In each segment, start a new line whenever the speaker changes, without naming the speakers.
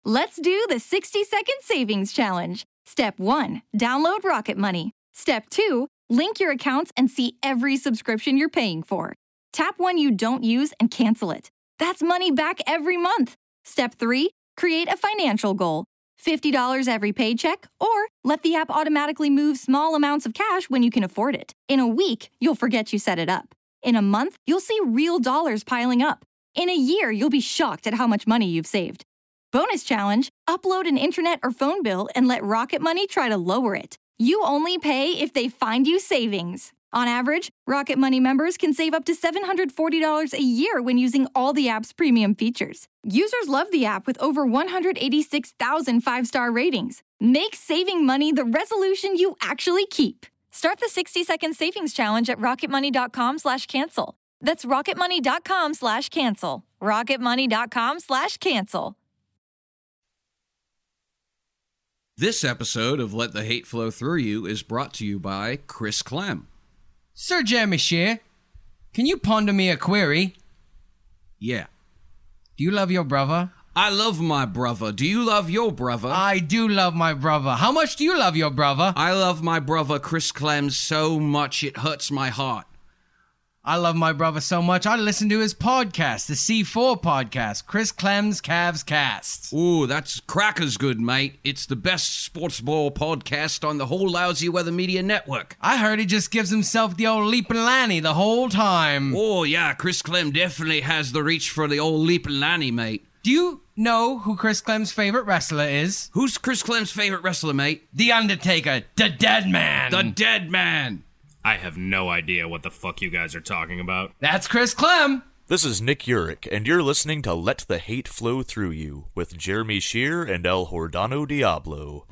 Let's do the 60-second savings challenge. Step 1, download Rocket Money. Step 2, link your accounts and see every subscription you're paying for. Tap one you don't use and cancel it. That's money back every month. Step 3, create a financial goal. $50 every paycheck, or let the app automatically move small amounts of cash when you can afford it. In a week, you'll forget you set it up. In a month, you'll see real dollars piling up. In a year, you'll be shocked at how much money you've saved. Bonus challenge, upload an internet or phone bill and let Rocket Money try to lower it. You only pay if they find you savings. On average, Rocket Money members can save up to $740 a year when using all the app's premium features. Users love the app with over 186,000 5-star ratings. Make saving money the resolution you actually keep. Start the 60-second savings challenge at rocketmoney.com/cancel. That's rocketmoney.com/cancel. rocketmoney.com/cancel.
This episode of Let the Hate Flow Through You is brought to you by Chris Clem.
Sir Jeremy Shear, can you ponder me a query?
Yeah.
Do you love your brother?
I love my brother. Do you love your brother?
I do love my brother. How much do you love your brother?
I love my brother Chris Clem so much it hurts my heart.
I love my brother so much I listen to his podcast, the C4 podcast, Chris Clem's Cavs Cast.
Ooh, that's crackers good, mate. It's the best sports ball podcast on the whole lousy weather media network.
I heard he just gives himself the old leapin' Lanny the whole time.
Oh, yeah, Chris Clem definitely has the reach for the old leapin' Lanny, mate.
Do you know who Chris Clem's favorite wrestler is?
Who's Chris Clem's favorite wrestler, mate?
The Undertaker, the Dead Man.
The Dead Man.
I have no idea what the fuck you guys are talking about.
That's Chris Clem.
This is Nick Urich, and you're listening to Let the Hate Flow Through You with Jeremy Shear and El Hordano Diablo.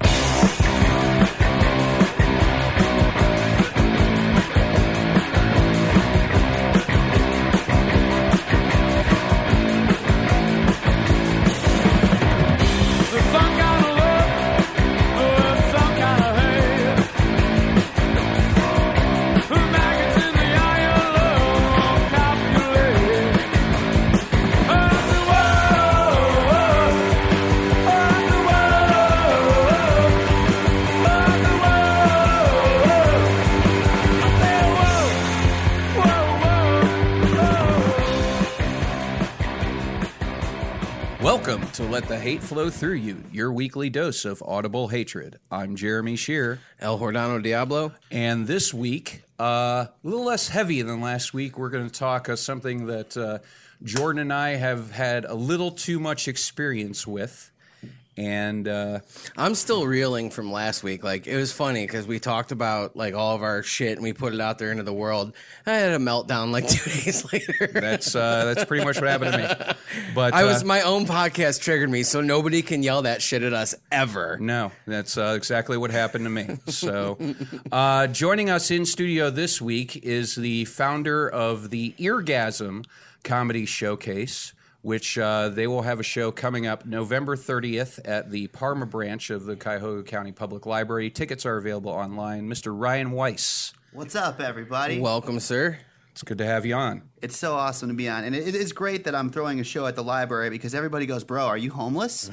Welcome to Let the Hate Flow Through You, your weekly dose of audible hatred. I'm Jeremy Shear.
El Hordano Diablo.
And this week, a little less heavy than last week, we're going to talk something that Jordan and I have had a little too much experience with. And
I'm still reeling from last week. Like, it was funny because we talked about like all of our shit and we put it out there into the world. I had a meltdown like 2 days later.
That's pretty much what happened to me. But
my own podcast triggered me, so nobody can yell that shit at us ever.
No, that's exactly what happened to me. So, joining us in studio this week is the founder of the Eargasm Comedy Showcase, which they will have a show coming up November 30th at the Parma branch of the Cuyahoga County Public Library. Tickets are available online. Mr. Ryan Weiss.
What's up, everybody?
Welcome, sir.
It's good to have you on.
It's so awesome to be on. And it is great that I'm throwing a show at the library because everybody goes, bro, are you homeless?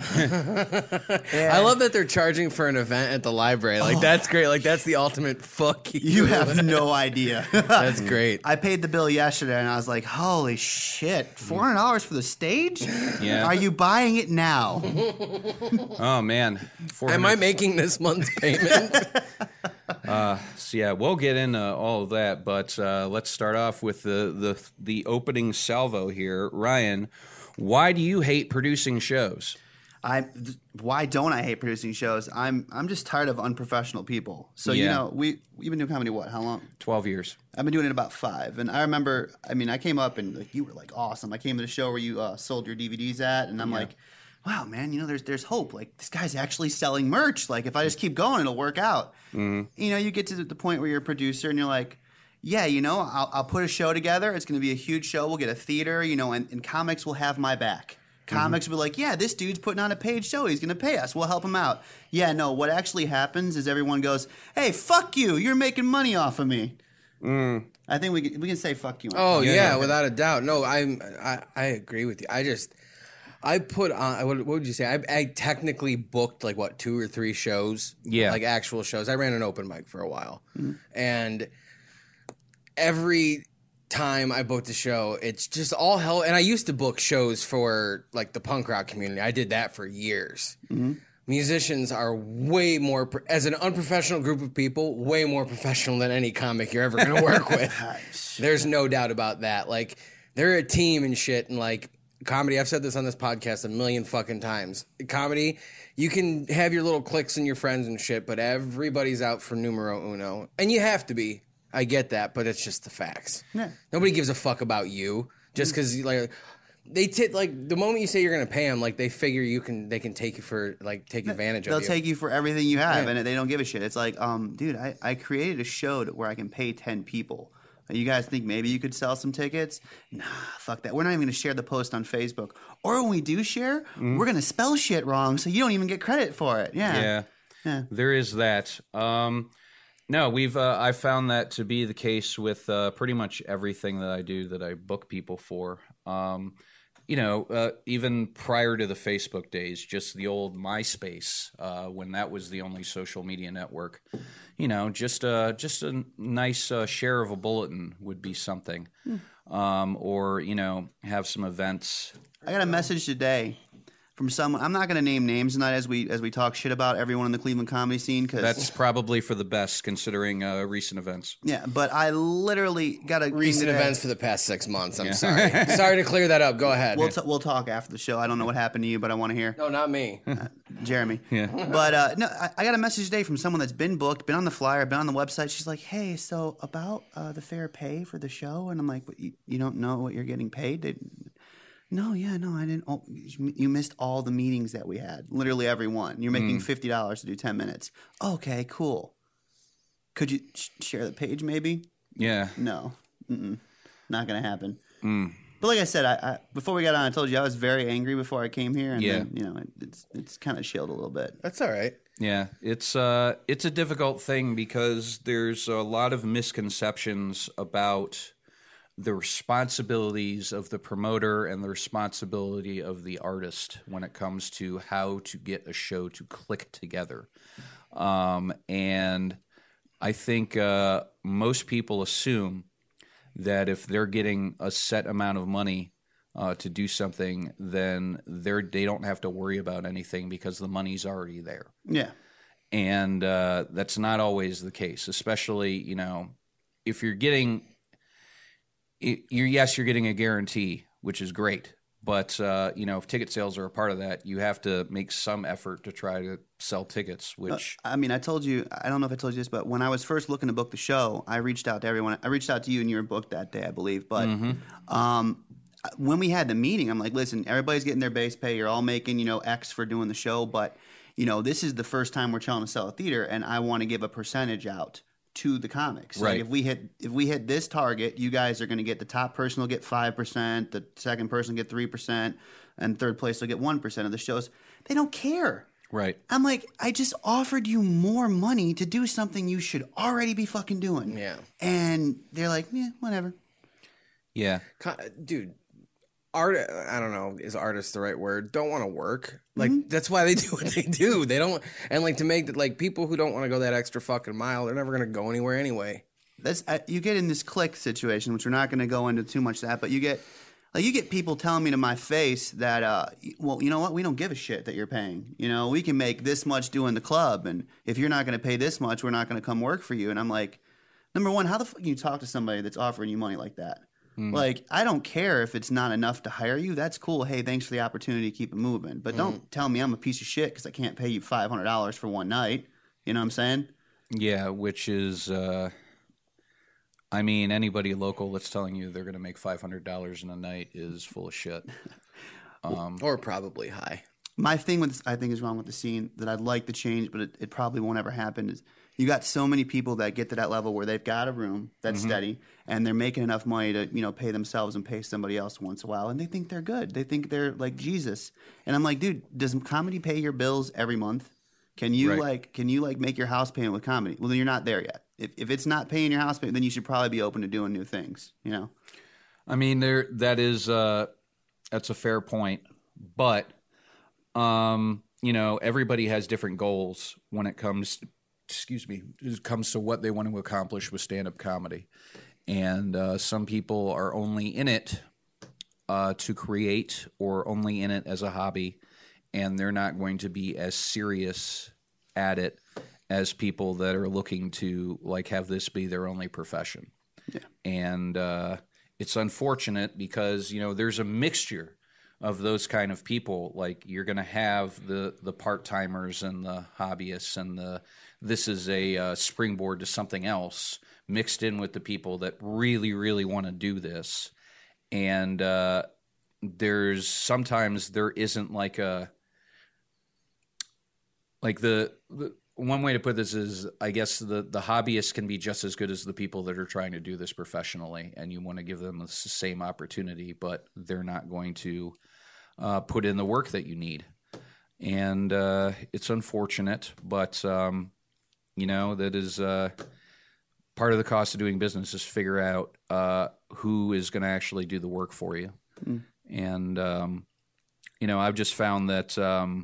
I love that they're charging for an event at the library. Like, that's great. Like, that's the ultimate fuck you.
You have no idea.
That's great.
I paid the bill yesterday and I was like, holy shit, $400 for the stage?
Yeah.
Are you buying it now?
Oh, man.
Am I making this month's payment?
So yeah, we'll get into all of that, but let's start off with the opening salvo here. Ryan, why do you hate producing shows?
Why don't I hate producing shows? I'm just tired of unprofessional people. So
Yeah.
you know, we've been doing comedy how long?
12 years.
I've been doing it about 5, and I remember. I mean, I came up and like you were like awesome. I came to the show where you sold your DVDs at, and I'm like, wow, man, you know, there's hope. Like, this guy's actually selling merch. Like, if I just keep going, it'll work out. Mm-hmm. You know, you get to the point where you're a producer and you're like, yeah, you know, I'll put a show together. It's going to be a huge show. We'll get a theater, you know, and comics will have my back. Comics will be like, yeah, this dude's putting on a paid show. He's going to pay us. We'll help him out. Yeah, no, what actually happens is everyone goes, hey, fuck you. You're making money off of me. I think we can say fuck you.
Oh, yeah, without a doubt. No, I agree with you. I just... I put on, what would you say? I technically booked like, 2 or 3 shows?
Yeah.
Like actual shows. I ran an open mic for a while. And every time I booked a show, it's just all hell. And I used to book shows for like the punk rock community. I did that for years. Musicians are way more, as an unprofessional group of people, way more professional than any comic you're ever going to work with. There's no doubt about that. Like, they're a team and shit. And like, comedy, I've said this on this podcast a million fucking times. Comedy, you can have your little cliques and your friends and shit, but everybody's out for numero uno. And you have to be. I get that, but it's just the facts.
Yeah.
Nobody gives a fuck about you just because, like, like the moment you say you're going to pay them, like they figure they can take you for take advantage of you.
They'll take you for everything you have, and they don't give a shit. It's like, dude, I created a show where I can pay 10 people. You guys think maybe you could sell some tickets? Nah, fuck that. We're not even going to share the post on Facebook. Or when we do share, we're going to spell shit wrong, so you don't even get credit for it. Yeah.
There is that. No, I found that to be the case with pretty much everything that I do that I book people for. Even prior to the Facebook days, just the old MySpace, when that was the only social media network, just a nice share of a bulletin would be something, or have some events.
I got a message today from someone. I'm not going to name names tonight as we talk shit about everyone in the Cleveland comedy scene. Cause
that's probably for the best considering recent events.
Yeah, but I literally got a
recent events for the past 6 months. I'm sorry. Sorry to clear that up. Go ahead.
We'll talk after the show. I don't know what happened to you, but I want to hear.
No, not me.
Jeremy. Yeah. But no, I got a message today from someone that's been booked, been on the flyer, been on the website. She's like, "Hey, so about the fair pay for the show," and I'm like, "You don't know what you're getting paid?" No, I didn't. Oh, you missed all the meetings that we had. Literally every one. You're making $50 to do 10 minutes. Okay, cool. Could you share the page maybe?
Yeah.
No. Not going to happen. But like I said, I before we got on, I told you I was very angry before I came here. And then, it's kind of chilled a little bit.
That's all right.
Yeah, it's a difficult thing because there's a lot of misconceptions about the responsibilities of the promoter and the responsibility of the artist when it comes to how to get a show to click together. And I think most people assume that if they're getting a set amount of money to do something, then they don't have to worry about anything because the money's already there.
Yeah.
And that's not always the case, especially, if you're getting... you're getting a guarantee, which is great. But, if ticket sales are a part of that, you have to make some effort to try to sell tickets, which...
I told you, I don't know if I told you this, but when I was first looking to book the show, I reached out to everyone. I reached out to you and you were booked that day, I believe. But when we had the meeting, I'm like, listen, everybody's getting their base pay. You're all making, X for doing the show. But, this is the first time we're trying to sell a theater, and I want to give a percentage out to the comics.
Right.
Like if we hit this target, you guys are going to get the top person will get 5%, the second person will get 3%, and third place will get 1% of the shows. They don't care.
Right.
I'm like, I just offered you more money to do something you should already be fucking doing.
Yeah.
And they're like, yeah, whatever.
Yeah.
Dude, I don't know, is artist the right word? Don't want to work. Like, that's why they do what they do. They don't, and like to make that, like people who don't want to go that extra fucking mile, they're never going to go anywhere anyway.
That's you get in this click situation, which we're not going to go into too much of that, but you get people telling me to my face that, well, you know what? We don't give a shit that you're paying. We can make this much doing the club, and if you're not going to pay this much, we're not going to come work for you. And I'm like, number one, how the fuck can you talk to somebody that's offering you money like that? Like, I don't care if it's not enough to hire you. That's cool. Hey, thanks for the opportunity to keep it moving. But don't tell me I'm a piece of shit because I can't pay you $500 for one night. You know what I'm saying?
Yeah, which is, anybody local that's telling you they're going to make $500 in a night is full of shit.
Or probably high.
My thing I think is wrong with the scene that I'd like to change, but it probably won't ever happen is you got so many people that get to that level where they've got a room that's steady and they're making enough money to, pay themselves and pay somebody else once in a while. And they think they're good. They think they're like Jesus. And I'm like, dude, does comedy pay your bills every month? Can you make your house payment with comedy? Well, then you're not there yet. If it's not paying your house payment, then you should probably be open to doing new things,
that's a fair point. but everybody has different goals when it comes to what they want to accomplish with stand-up comedy. And some people are only in it to create, or only in it as a hobby, and they're not going to be as serious at it as people that are looking to have this be their only profession. Yeah. And it's unfortunate because there's a mixture of those kind of people. Like, you're going to have the part-timers and the hobbyists, and this is a springboard to something else, mixed in with the people that really, really want to do this. And sometimes there isn't the one way to put this is, I guess the hobbyists can be just as good as the people that are trying to do this professionally, and you want to give them the same opportunity, but they're not going to put in the work that you need. And it's unfortunate, but that is part of the cost of doing business, is figure out who is going to actually do the work for you. Mm. And I've just found that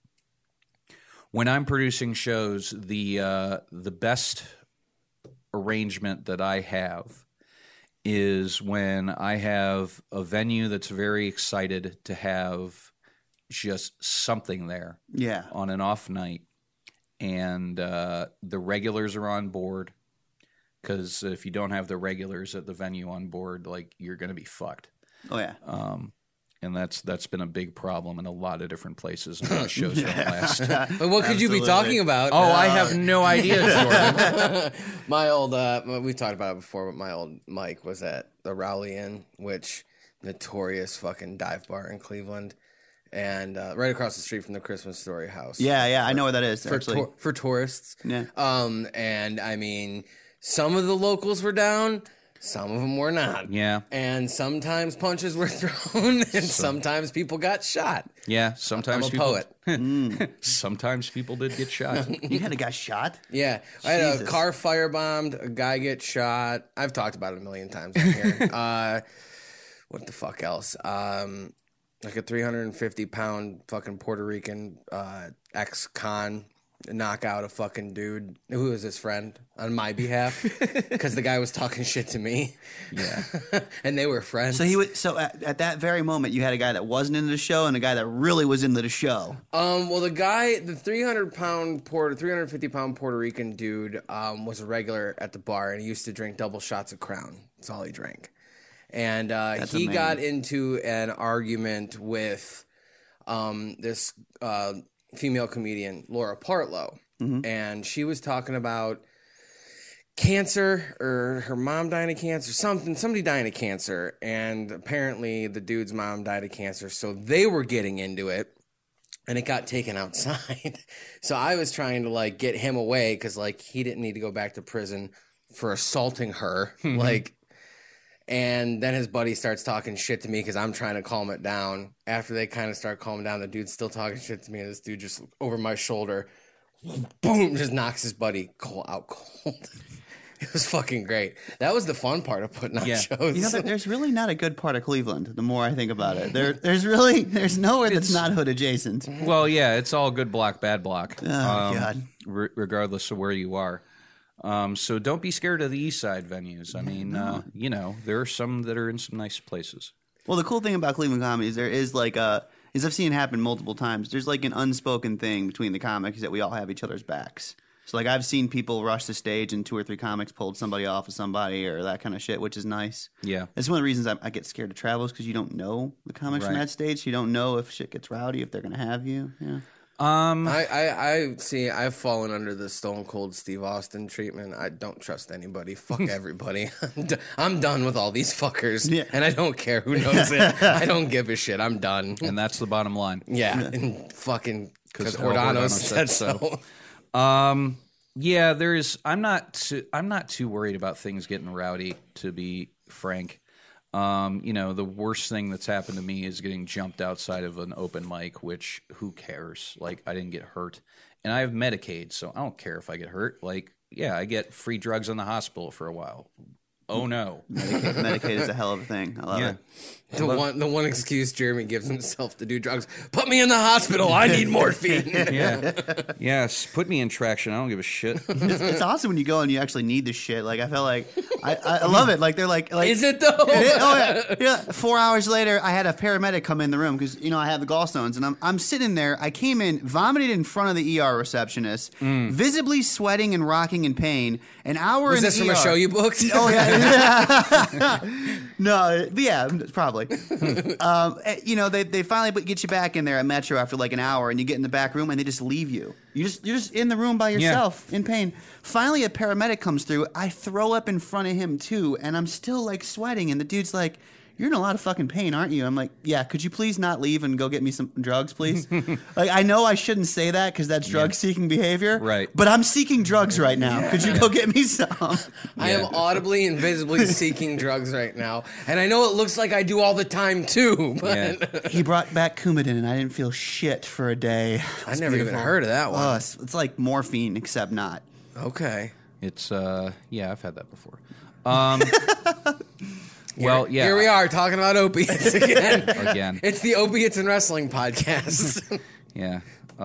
when I'm producing shows, the best arrangement that I have is when I have a venue that's very excited to have just something there on an off night, and the regulars are on board, because if you don't have the regulars at the venue on board, you're going to be fucked.
Oh, yeah.
And that's been a big problem in a lot of different places, and shows don't last.
But what could you be talking about?
Oh, I have no idea, Jordan.
My old, we talked about it before, but my old Mike was at the Rowley Inn, which notorious fucking dive bar in Cleveland, and right across the street from the Christmas Story house.
Yeah, I know where that is, actually.
For tourists.
Yeah.
And I mean, some of the locals were down. Some of them were not.
Yeah.
And sometimes punches were thrown, and sometimes people got shot.
Yeah, sometimes
I'm a poet.
Sometimes people did get shot.
You had a guy shot?
Yeah. I had a car firebombed, a guy get shot. I've talked about it a million times on here. What the fuck else? A 350-pound fucking Puerto Rican ex-con knock out a fucking dude who was his friend on my behalf, because the guy was talking shit to me.
Yeah.
And they were friends.
So at that very moment, you had a guy that wasn't into the show and a guy that really was into the show.
Well, the guy, the 350-pound Puerto Rican dude, was a regular at the bar, and he used to drink double shots of Crown. That's all he drank. And he got into an argument with this female comedian, Laura Partlow. Mm-hmm. And she was talking about cancer, or her mom dying of cancer, somebody dying of cancer. And apparently the dude's mom died of cancer. So they were getting into it, and it got taken outside. So I was trying to get him away, because he didn't need to go back to prison for assaulting her. And then his buddy starts talking shit to me because I'm trying to calm it down. After they kind of start calming down, the dude's still talking shit to me, and this dude just over my shoulder, boom, just knocks his buddy out cold. It was fucking great. That was the fun part of putting on shows.
There's really not a good part of Cleveland, the more I think about it. There's nowhere that's not hood adjacent.
Well, yeah, it's all good block, bad block.
Oh, God.
Regardless of where you are. So don't be scared of the East Side venues. I mean, there are some that are in some nice places.
Well, the cool thing about Cleveland comedy is there is is I've seen it happen multiple times. There's an unspoken thing between the comics that we all have each other's backs. So I've seen people rush the stage and 2 or 3 comics pulled somebody off of somebody or that kind of shit, which is nice.
Yeah.
That's one of the reasons I get scared to travel, is because you don't know the comics from that stage. You don't know if shit gets rowdy, if they're going to have you. Yeah.
I see. I've fallen under the Stone Cold Steve Austin treatment. I don't trust anybody. Fuck everybody. I'm done with all these fuckers, and I don't care who knows it. I don't give a shit. I'm done.
And that's the bottom line.
Yeah, and fucking because Hordano said so.
Yeah, I'm not too worried about things getting rowdy, to be frank. The worst thing that's happened to me is getting jumped outside of an open mic, which who cares? I didn't get hurt, and I have Medicaid, so I don't care if I get hurt. I get free drugs in the hospital for a while. oh no.
Medicaid is a hell of a thing. I love
Yeah.
it.
The one excuse Jeremy gives himself to do drugs. Put me in the hospital. I need morphine.
Yeah. Yes. Put me in traction. I don't give a shit.
It's awesome when you go and you actually need this shit. Like I felt like I love it. Like they're like
Is it though?
oh yeah. 4 hours later, I had a paramedic come in the room because I had the gallstones, and I'm sitting there. I came in, vomited in front of the ER receptionist, visibly sweating and rocking in pain. An hour.
Was
in
this
the
from
ER.
a show you booked?
Oh yeah. No, but yeah, probably. They finally get you back in there at Metro after like an hour, and you get in the back room, and they just leave you. You're just in the room by yourself in pain. Finally, a paramedic comes through. I throw up in front of him too, and I'm still like sweating. And the dude's like, "You're in a lot of fucking pain, aren't you?" I'm like, "Yeah. Could you please not leave and go get me some drugs, please?" Like I know I shouldn't say that because that's drug-seeking behavior,
Right.
But I'm seeking drugs right now. Could you go get me some?
I am audibly and visibly seeking drugs right now. And I know it looks like I do all the time too, but
He brought back Coumadin, and I didn't feel shit for a day.
I never even heard of that one.
Oh, it's like morphine, except not.
Okay.
It's I've had that before. Well, yeah.
Here we are talking about opiates again.
Again.
It's the Opiates and Wrestling podcast.
Yeah.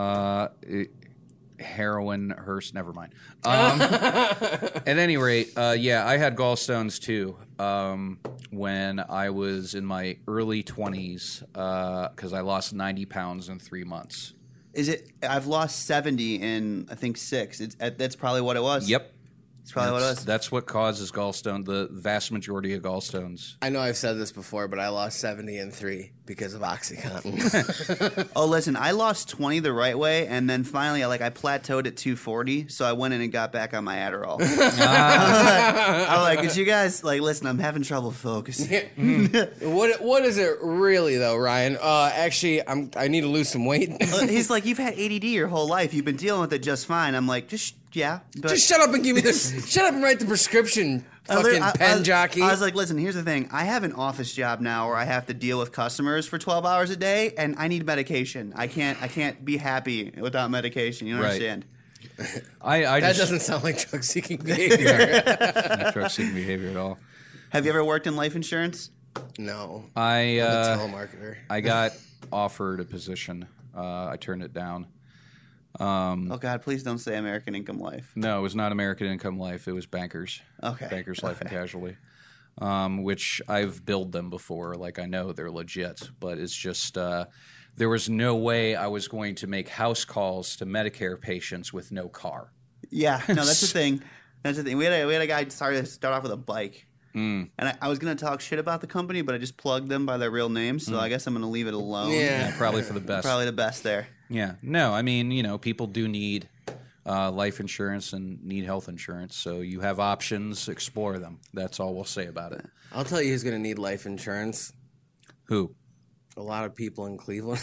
Heroin, hearse, never mind. At any rate, I had gallstones too when I was in my early 20s because I lost 90 pounds in 3 months.
Is it? I've lost 70 in I think 6. That's probably what it was.
Yep.
It's probably what it was.
That's what causes gallstone, the vast majority of gallstones.
I know I've said this before, but I lost 70 in 3 because of OxyContin.
Oh, listen, I lost 20 the right way, and then finally, I plateaued at 240, so I went in and got back on my Adderall. I'm like, could you guys, listen, I'm having trouble focusing.
What is it really, though, Ryan? Actually, I need to lose some weight.
He's like, you've had ADD your whole life. You've been dealing with it just fine. I'm like, yeah. But
Just shut up and give me this. Shut up and write the prescription, fucking pen jockey.
I was like, listen, here's the thing. I have an office job now where I have to deal with customers for 12 hours a day, and I need medication. I can't be happy without medication. You understand?
That doesn't sound like drug-seeking behavior.
Not drug-seeking behavior at all.
Have you ever worked in life insurance?
No.
I'm
a telemarketer.
I got offered a position. I turned it down.
Oh, God, please don't say American Income Life.
No, it was not American Income Life. It was Bankers.
Okay.
Bankers Life and Casualty, which I've billed them before. Like, I know they're legit, but it's just there was no way I was going to make house calls to Medicare patients with no car.
Yeah, no, that's the thing. That's the thing. We had a guy start off with a bike. And I was going to talk shit about the company, but I just plugged them by their real names, so I guess I'm going to leave it alone.
Yeah.
Probably for the best.
Probably the best there.
Yeah. No, I mean, people do need life insurance and need health insurance, so you have options. Explore them. That's all we'll say about it.
I'll tell you who's going to need life insurance.
Who?
A lot of people in Cleveland.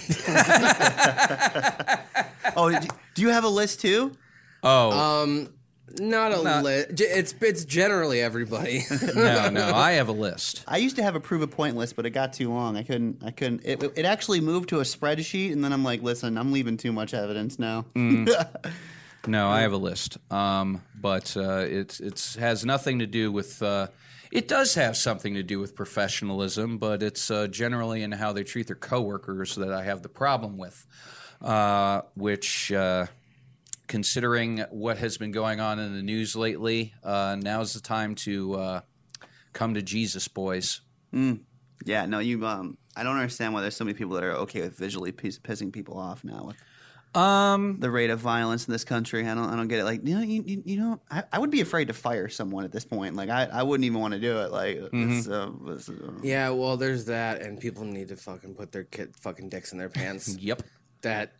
Oh, do you have a list too?
Oh,
Not a list. It's generally everybody.
no, I have a list.
I used to have a prove a point list, but it got too long. I couldn't. It actually moved to a spreadsheet, and then I'm like, listen, I'm leaving too much evidence now.
No, I have a list, but it has nothing to do with. It does have something to do with professionalism, but it's generally in how they treat their coworkers that I have the problem with, which. Considering what has been going on in the news lately, now's the time to come to Jesus, boys.
Yeah, no, you. I don't understand why there's so many people that are okay with visually pissing people off now. With the rate of violence in this country, I don't get it. Like, I would be afraid to fire someone at this point. Like, I wouldn't even want to do it. Like,
Yeah, well, there's that, and people need to fucking put their fucking dicks in their pants.
Yep.
That.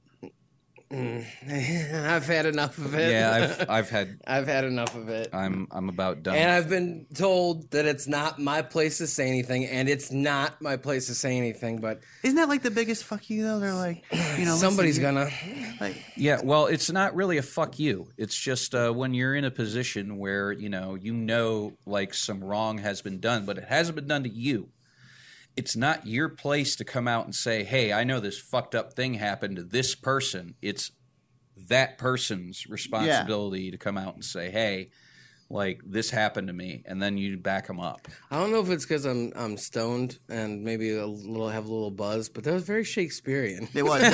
I've had enough of it.
Yeah, I've had
enough of it.
I'm about done.
And I've been told that it's not my place to say anything, and it's not my place to say anything. But
isn't that like the biggest fuck you though? They're like,
somebody's gonna.
Yeah, well, it's not really a fuck you. It's just when you're in a position where like some wrong has been done, but it hasn't been done to you. It's not your place to come out and say, hey, I know this fucked up thing happened to this person. It's that person's responsibility to come out and say, hey, like this happened to me, and then you back them up.
I don't know if it's because I'm stoned and maybe have a little buzz, but that was very Shakespearean.
It was.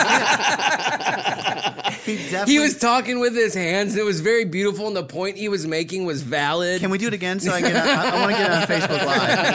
He was talking with his hands, and it was very beautiful, and the point he was making was valid.
Can we do it again so I get? I want to get on Facebook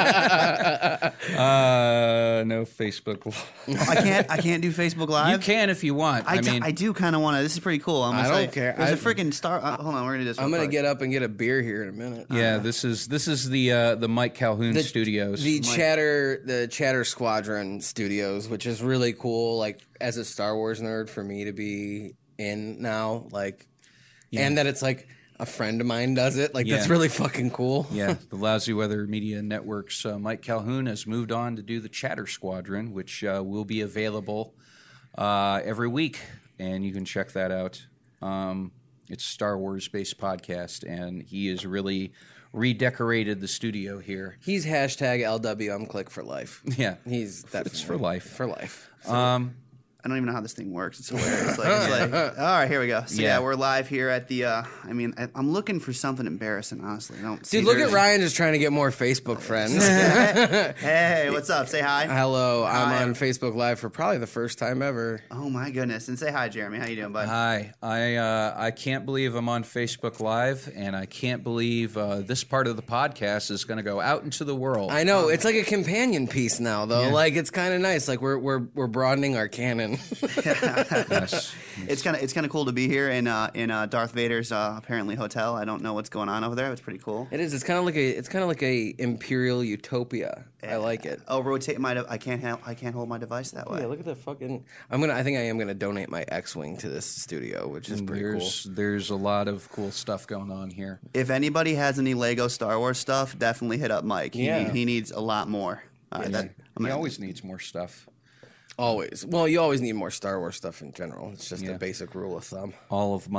Live.
No Facebook Live.
I can't do Facebook Live.
You can if you want.
I do kind of want to. This is pretty cool.
I don't care.
There's a freaking star. Hold on, we're gonna do this.
I'm gonna get up and get a beer here in a minute.
Yeah, this is the Mike Calhoun Studios.
The Chatter Squadron Studios, which is really cool. Like as a Star Wars nerd, for me to be in now, like, and that it's like a friend of mine does it. Like that's really fucking cool.
Yeah, the Lousy Weather Media Network's Mike Calhoun has moved on to do the Chatter Squadron, which will be available every week, and you can check that out. It's a Star Wars-based podcast, and he has really redecorated the studio here.
He's #LWMClick for life.
Yeah,
He's
it's for life.
For life.
I don't even know how this thing works. It's hilarious. It's like, all right, here we go. So yeah, we're live here at the. I'm looking for something embarrassing. Honestly, I don't.
Dude, look at Ryan just trying to get more Facebook friends.
Hey, what's up? Say hi.
Hello, I'm on Facebook Live for probably the first time ever.
Oh my goodness! And say hi, Jeremy. How you doing, bud?
Hi. I can't believe I'm on Facebook Live, and I can't believe this part of the podcast is going to go out into the world.
I know it's like a companion piece now, though. Yeah. Like it's kind of nice. Like we're broadening our canon.
Yes.
It's kind of cool to be here in Darth Vader's apparently hotel. I don't know what's going on over there. It's pretty cool.
It is. It's kind of like a imperial utopia. I like it.
Oh, rotate my. I can't hold my device that way.
Yeah, look at the fucking. I think I am gonna donate my X-wing to this studio, which is pretty cool.
There's a lot of cool stuff going on here.
If anybody has any Lego Star Wars stuff, definitely hit up Mike. He needs a lot more.
He always needs more stuff.
Always. Well, you always need more Star Wars stuff in general. It's just a basic rule of thumb.
All of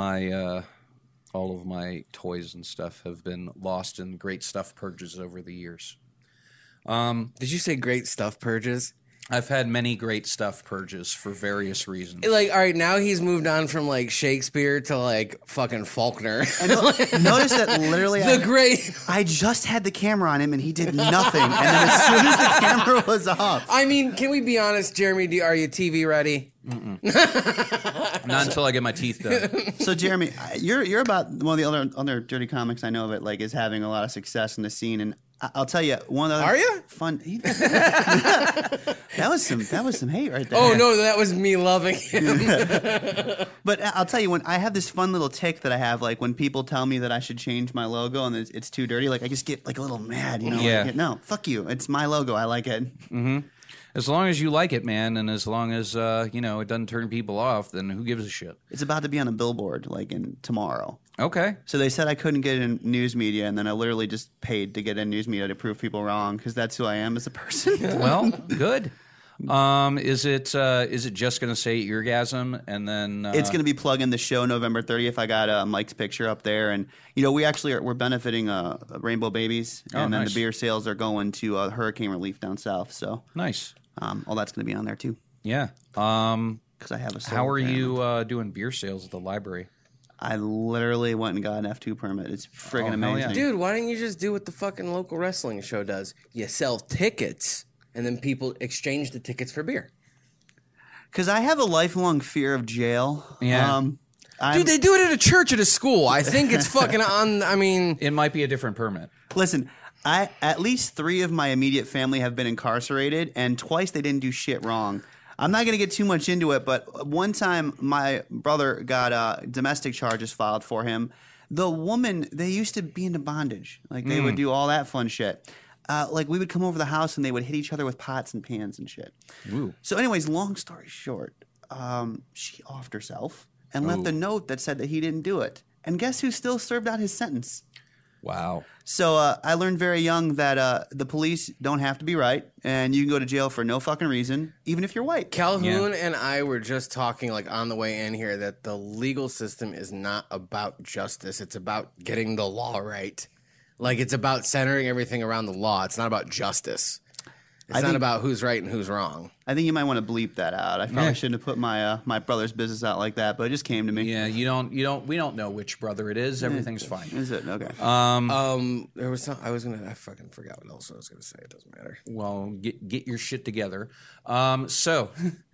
my toys and stuff have been lost in great stuff purges over the years.
Did you say great stuff purges?
I've had many great stuff purges for various reasons.
Like, all right, now he's moved on from like Shakespeare to like fucking Faulkner.
And notice that literally, I just had the camera on him and he did nothing. And then as soon as the camera was off,
I mean, can we be honest, Jeremy? Are you TV ready?
Not until I get my teeth done.
So, Jeremy, you're about one of the other dirty comics I know of it. Like, is having a lot of success in the scene and. I'll tell you one of the
Are you?
Fun. that was some hate right there.
Oh no, that was me loving him.
But I'll tell you, when I have this fun little tick that I have, like when people tell me that I should change my logo and it's too dirty, like I just get like a little mad, you know?
Yeah.
Like, no, fuck you. It's my logo. I like it.
Mm-hmm. As long as you like it, man, and as long as it doesn't turn people off, then who gives a shit?
It's about to be on a billboard like in tomorrow.
Okay.
So they said I couldn't get in news media, and then I literally just paid to get in news media to prove people wrong because that's who I am as a person.
Well, good. Is it just going to say Eargasm and then
it's going to be plug in the show November 30th. I got Mike's picture up there, and we actually we're benefiting Rainbow Babies, and then the beer sales are going to hurricane relief down south. So
nice.
All that's going to be on there too.
Yeah.
Because I have a.
How are you doing beer sales at the library?
I literally went and got an F2 permit. It's friggin' amazing.
Yeah.
Dude, why didn't you just do what the fucking local wrestling show does? You sell tickets, and then people exchange the tickets for beer.
Because I have a lifelong fear of jail.
Yeah.
Dude, they do it at a church at a school. I think it's fucking on. I mean,
it might be a different permit.
Listen, at least 3 of my immediate family have been incarcerated, and twice they didn't do shit wrong. I'm not going to get too much into it, but one time my brother got domestic charges filed for him. The woman, they used to be into bondage. Like, they would do all that fun shit. Like, we would come over the house and they would hit each other with pots and pans and shit.
Ooh.
So anyways, long story short, she offed herself and left a note that said that he didn't do it. And guess who still served out his sentence?
Wow.
So I learned very young that the police don't have to be right, and you can go to jail for no fucking reason, even if you're white.
Calhoun and I were just talking like on the way in here that the legal system is not about justice. It's about getting the law right. Like, it's about centering everything around the law. It's not about justice. It's not about who's right and who's wrong.
I think you might want to bleep that out. I probably shouldn't have put my my brother's business out like that, but it just came to me.
Yeah, we don't know which brother it is. Everything's fine.
Is it? Okay.
There was some. I fucking forgot what else I was gonna say. It doesn't matter.
Well, get your shit together. So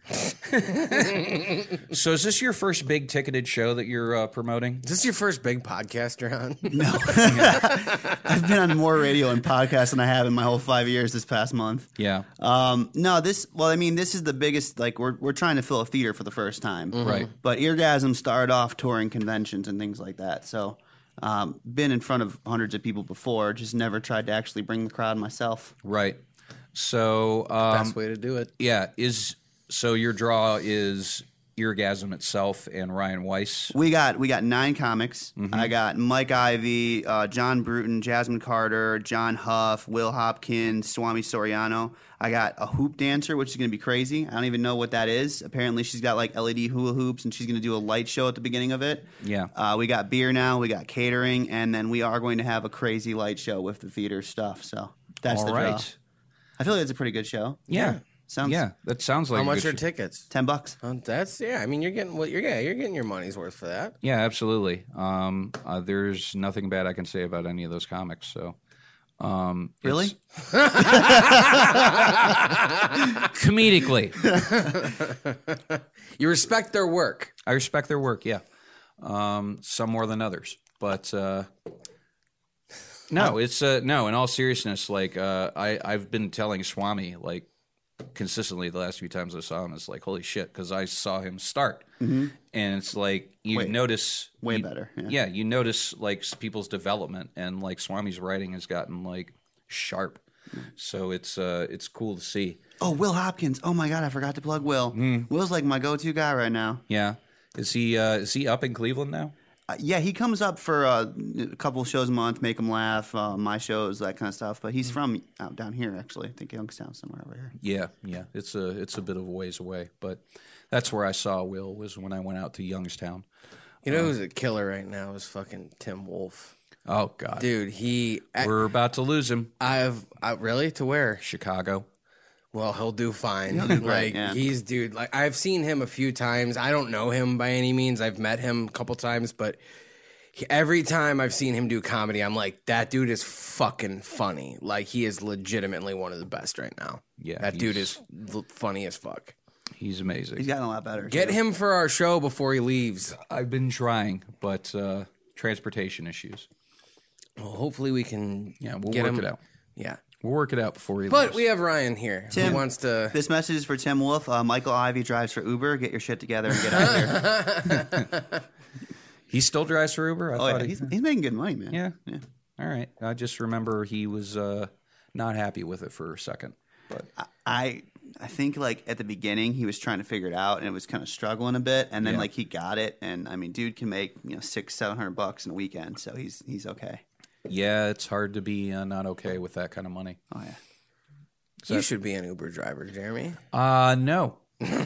is this your first big ticketed show that you're promoting?
Is this your first big podcast you're on?
No. I've been on more radio and podcasts than I have in my whole 5 years this past month.
Yeah.
No, this is the biggest, like, we're trying to fill a theater for the first time.
Right.
But Eargasm started off touring conventions and things like that. So, been in front of hundreds of people before, just never tried to actually bring the crowd myself.
Right. So,
Best way to do it.
yeah, so your draw is Eargasm itself and Ryan Weiss.
We got 9 comics. I got Mike Ivey, John Bruton, Jasmine Carter, John Huff, Will Hopkins, Swami Soriano. I got a hoop dancer, which is going to be crazy. I don't even know what that is. Apparently, she's got like LED hula hoops, and she's going to do a light show at the beginning of it.
Yeah.
We got beer now. We got catering, and then we are going to have a crazy light show with the theater stuff. So that's
All
the
right.
draw. I feel like it's a pretty good show.
Yeah.
Sounds
That sounds like
How
a
much
good
are
show.
tickets?
$10.
That's I mean, you're getting what you're getting your money's worth for that.
Yeah, absolutely. There's nothing bad I can say about any of those comics. So,
Really?
comedically,
You respect their work.
I respect their work. Yeah, some more than others, but no, it's no. In all seriousness, like I've been telling Swami like consistently the last few times I saw him, it's like holy shit, because I saw him start, and it's like you notice
Way better. Yeah.
Yeah, you notice like people's development, and like Swami's writing has gotten like sharp, so it's cool to see.
Oh, Will Hopkins. Oh my God, I forgot to plug Will. Will's like my go-to guy right now.
Yeah, is he up in Cleveland now?
Yeah, he comes up for a couple shows a month, make him laugh, my shows, that kind of stuff. But he's from out down here, actually. I think Youngstown, somewhere over here.
Yeah, it's a bit of a ways away, but that's where I saw Will, was when I went out to Youngstown.
You know who's a killer right now is fucking Tim Wolf.
Oh God,
Dude,
we're about to lose him.
Really? To where?
Chicago.
Well, he'll do fine.
He'll do
Like
great, yeah.
he's dude. Like I've seen him a few times. I don't know him by any means. I've met him a couple times, but every time I've seen him do comedy, I'm like, that dude is fucking funny. Like he is legitimately one of the best right now.
Yeah,
that dude is funny as fuck.
He's amazing.
He's gotten a lot better.
Get
too.
him for our show before he leaves.
I've been trying, but transportation issues.
Well, hopefully we can.
Yeah, we'll
get
work
him.
it out.
Yeah,
We'll work it out before he
but
leaves.
we have Ryan here.
Tim,
who wants to?
This message is for Tim Wolf. Michael Ivey drives for Uber. Get your shit together and get out of here.
He still drives for Uber? I
Oh,
thought
yeah. He's making good money, man.
Yeah. All right. I just remember he was not happy with it for a second. But
I think like at the beginning he was trying to figure it out and it was kind of struggling a bit, and then
Yeah.
like he got it, and I mean, dude can make $600-700 in a weekend, so he's okay.
yeah, it's hard to be not okay with that kind of money.
Oh yeah.
You should be an Uber driver, Jeremy.
No.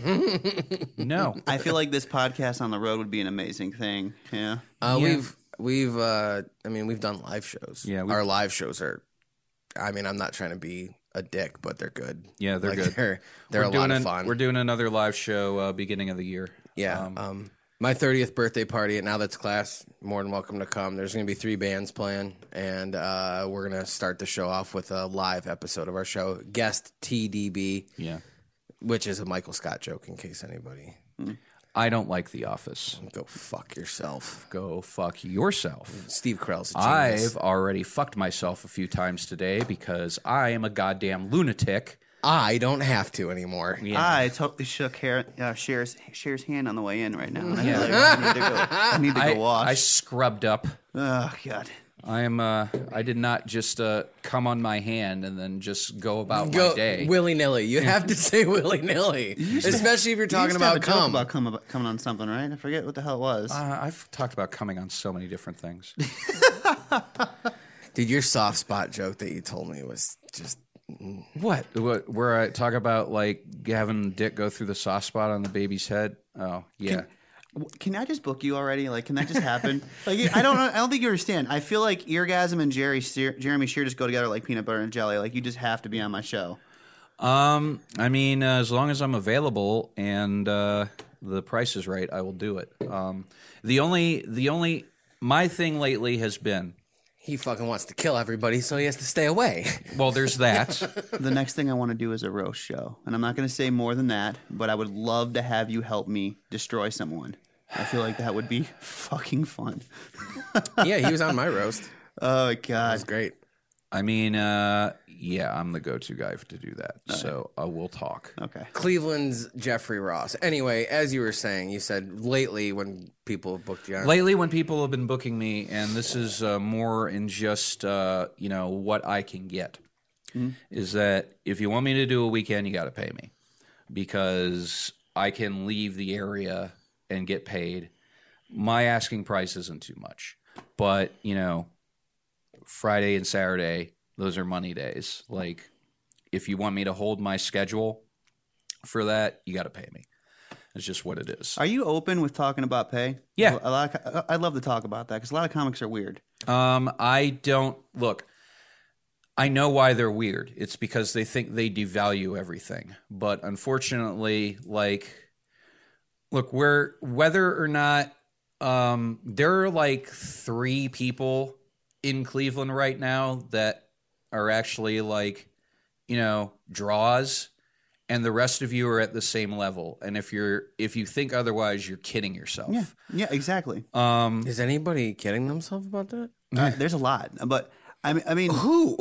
No.
I feel like this podcast on the road would be an amazing thing. Yeah.
We've done live shows.
Yeah,
our live shows are. I mean, I'm not trying to be a dick, but they're good.
Yeah, they're
Like,
good.
They're a lot of fun.
We're doing another live show beginning of the year.
Yeah. My 30th birthday party at Now That's Class. More than welcome to come. There's going to be 3 bands playing, and we're going to start the show off with a live episode of our show. Guest TDB,
Yeah.
which is a Michael Scott joke in case anybody.
I don't like The Office.
Go fuck yourself.
Go fuck yourself.
Steve Carell's a genius.
I've already fucked myself a few times today because I am a goddamn lunatic.
I don't have to anymore.
Yeah.
I totally shook Cher's hand on the way in right now. I need to go wash.
I scrubbed up.
Oh God.
I did not just come on my hand and then just go about my day.
Willy nilly. You have to say willy nilly, especially if you're talking about cum.
About coming on something, right? I forget what the hell it was.
I've talked about coming on so many different things.
Dude, your soft spot joke that you told me was just.
What? Where I talk about like having Dick go through the soft spot on the baby's head? Oh yeah.
Can I just book you already? Like, can that just happen? Like, I don't think you understand. I feel like Eargasm and Jeremy Shear just go together like peanut butter and jelly. Like, you just have to be on my show.
I mean, as long as I'm available and the price is right, I will do it. My thing lately has been,
He fucking wants to kill everybody, so he has to stay away.
well, there's that.
The next thing I want to do is a roast show. And I'm not going to say more than that, but I would love to have you help me destroy someone. I feel like that would be fucking fun.
Yeah, he was on my roast.
Oh,
That
God.
was great.
I mean, yeah, I'm the go-to guy to do that. So we'll talk.
Okay.
Cleveland's Jeffrey Ross. Anyway, as you were saying, you said lately when people have booked you on.
Lately, when people have been booking me, and this is more in just what I can get, is that if you want me to do a weekend, you got to pay me because I can leave the area and get paid. My asking price isn't too much, but Friday and Saturday, those are money days. Like, if you want me to hold my schedule for that, you got to pay me. It's just what it is.
Are you open with talking about pay?
Yeah.
I'd love to talk about that because a lot of comics are weird.
I don't look. I know why they're weird. It's because they think they devalue everything. But unfortunately, whether or not there are like 3 people in Cleveland right now that are actually draws, and the rest of you are at the same level. And if you think otherwise, you're kidding yourself.
Yeah, exactly.
Is anybody kidding themselves about that?
There's a lot, but I mean,
Who?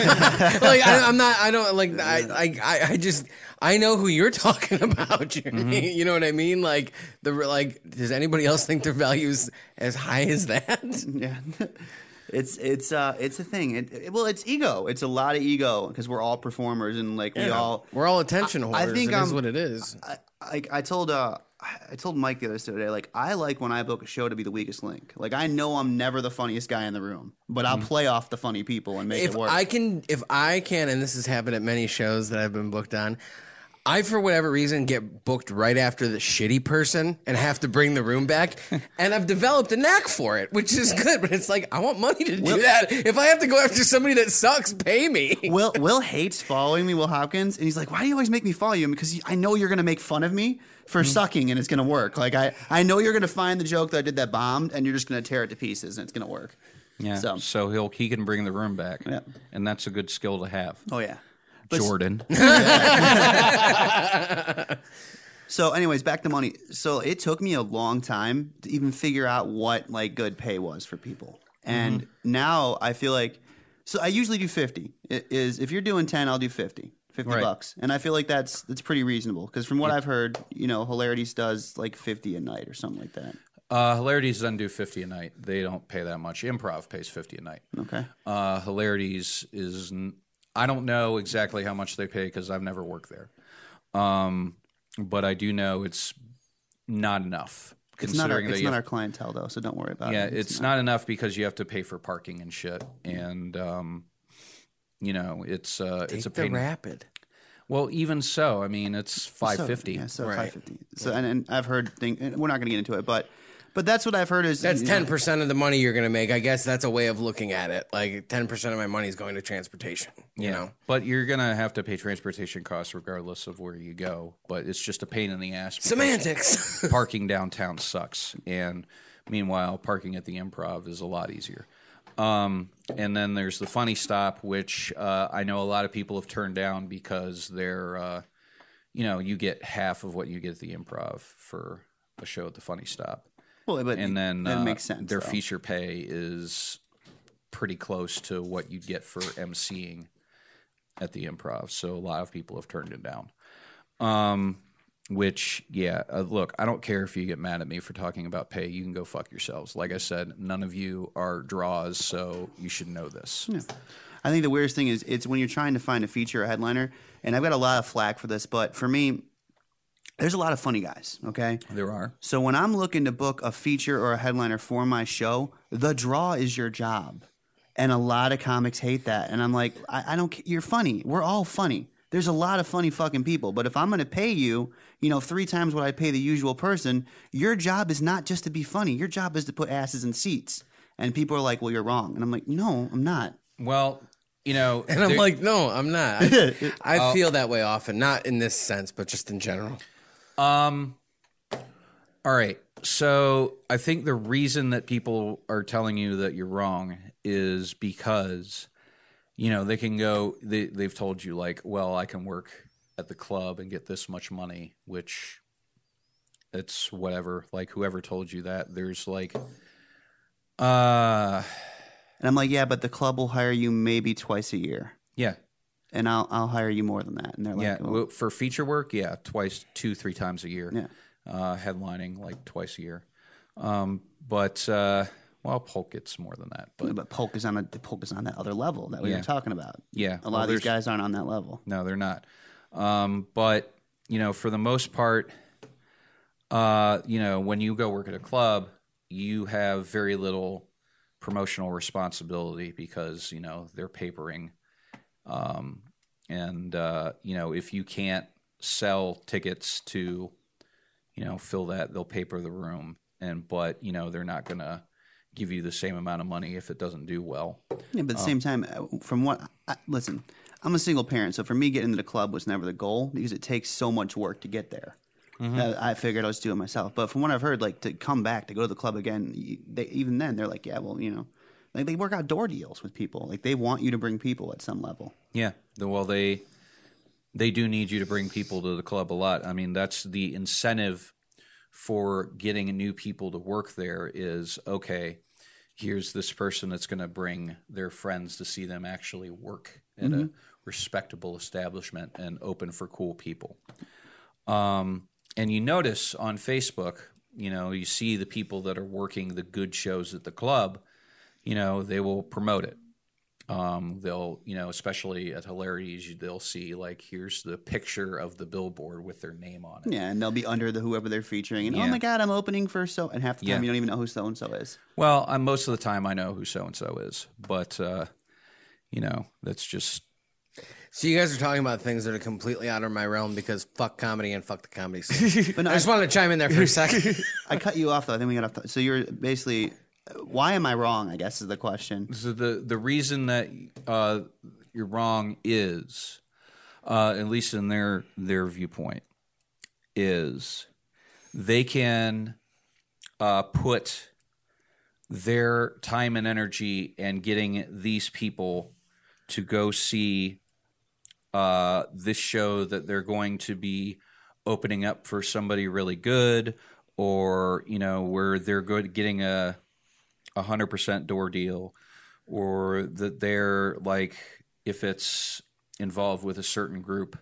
I know who you're talking about, Jeremy. You know what I mean? Does anybody else think their value's as high as that?
yeah. It's a thing. It's ego. It's a lot of ego because we're all performers and we're all
attention whores.
I think
it is what it is.
I told Mike the other day, I like when I book a show to be the weakest link. I know I'm never the funniest guy in the room, but I'll play off the funny people and make it work.
If I can, and this has happened at many shows that I've been booked on, I, for whatever reason, get booked right after the shitty person and have to bring the room back. And I've developed a knack for it, which is good. But it's I want money to do that. If I have to go after somebody that sucks, pay me.
Will hates following me, Will Hopkins. And he's like, why do you always make me follow you? Because I know you're going to make fun of me for sucking and it's going to work. I know you're going to find the joke that I did that bombed and you're just going to tear it to pieces and it's going to work.
Yeah. So he can bring the room back.
Yeah.
And that's a good skill to have.
Oh, yeah.
Jordan.
So anyways, back to money. So it took me a long time to even figure out what good pay was for people. And now I feel so I usually do 50. If you're doing 10, I'll do 50
Right.
bucks. And I feel like that's pretty reasonable because from what I've heard, Hilarities does 50 a night or something like that.
Hilarities doesn't do 50 a night. They don't pay that much. Improv pays 50 a night.
Okay.
Hilarities is I don't know exactly how much they pay because I've never worked there. But I do know it's not enough.
It's not our clientele though, so don't worry about it.
Yeah, it's not enough because you have to pay for parking and shit, and it's a pain.
Rapid.
Well, even so, I mean, it's $550.
Yeah, so
Right.
$550. So and I've heard and we're not going to get into it, but that's what I've heard is
That's 10% of the money you're going to make. I guess that's a way of looking at it. 10% of my money is going to transportation. You know,
But you're gonna have to pay transportation costs regardless of where you go. But it's just a pain in the ass. because
semantics.
Parking downtown sucks, and meanwhile, parking at the Improv is a lot easier. And then there's the Funny Stop, which I know a lot of people have turned down because they're, you get half of what you get at the Improv for a show at the Funny Stop.
well, but
And then
that makes sense.
their
though.
feature pay is pretty close to what you'd get for emceeing at the Improv. So a lot of people have turned it down. Look, I don't care if you get mad at me for talking about pay. You can go fuck yourselves. Like I said, none of you are draws, so you should know this.
Yeah. I think the weirdest thing is it's when you're trying to find a feature or headliner, and I've got a lot of flack for this, but for me, there's a lot of funny guys, okay?
There are.
So when I'm looking to book a feature or a headliner for my show, the draw is your job. And a lot of comics hate that. And I'm like, I don't care. You're funny. We're all funny. There's a lot of funny fucking people. But if I'm going to pay you, 3 times what I pay the usual person, your job is not just to be funny. Your job is to put asses in seats. And people are like, well, you're wrong. And I'm like, no, I'm not.
Well,
And I'm like, no, I'm not. I feel that way often, not in this sense, but just in general.
All right. So I think the reason that people are telling you that you're wrong is because, they can go, they've told you like, well, I can work at the club and get this much money, which it's whatever. Like whoever told you that, there's like,
And I'm like, yeah, but the club will hire you maybe twice a year.
Yeah.
And I'll hire you more than that. And they're like,
yeah, well, for feature work, 2-3 times a year.
Yeah.
Headlining like twice a year. But Polk gets more than that.
But Polk is on that other level that we were talking about.
Yeah.
A lot of these guys aren't on that level.
No, they're not. But, for the most part, when you go work at a club, you have very little promotional responsibility because, they're papering. If you can't sell tickets to, fill that, they'll paper the room. But they're not going to give you the same amount of money if it doesn't do well.
Yeah, but at the same time, listen, I'm a single parent, so for me, getting into the club was never the goal because it takes so much work to get there. Mm-hmm. I figured I'll just do it myself. But from what I've heard, like to come back, to go to the club again, even then, they're like, yeah, well, like they work out door deals with people. Like they want you to bring people at some level.
Yeah. Well, they do need you to bring people to the club a lot. I mean, that's the incentive for getting new people to work there is, okay, here's this person that's going to bring their friends to see them actually work at a respectable establishment and open for cool people. And you notice on Facebook, you see the people that are working the good shows at the club, they will promote it. They'll, especially at Hilarities, they'll see like, here's the picture of the billboard with their name on it.
Yeah, and they'll be under whoever they're featuring. And oh my God, I'm opening for and half the time you don't even know who so-and-so is.
Well, most of the time I know who so-and-so is, but, that's just...
So you guys are talking about things that are completely out of my realm because fuck comedy and fuck the comedy scene. But I just wanted to chime in there for a second.
I cut you off though. I think we got off. So you're basically... Why am I wrong, I guess, is the question.
So the reason that you're wrong is, at least in their viewpoint, is they can put their time and energy and getting these people to go see this show that they're going to be opening up for somebody really good, or, where they're good getting a 100% door deal, or that they're like, if it's involved with a certain group,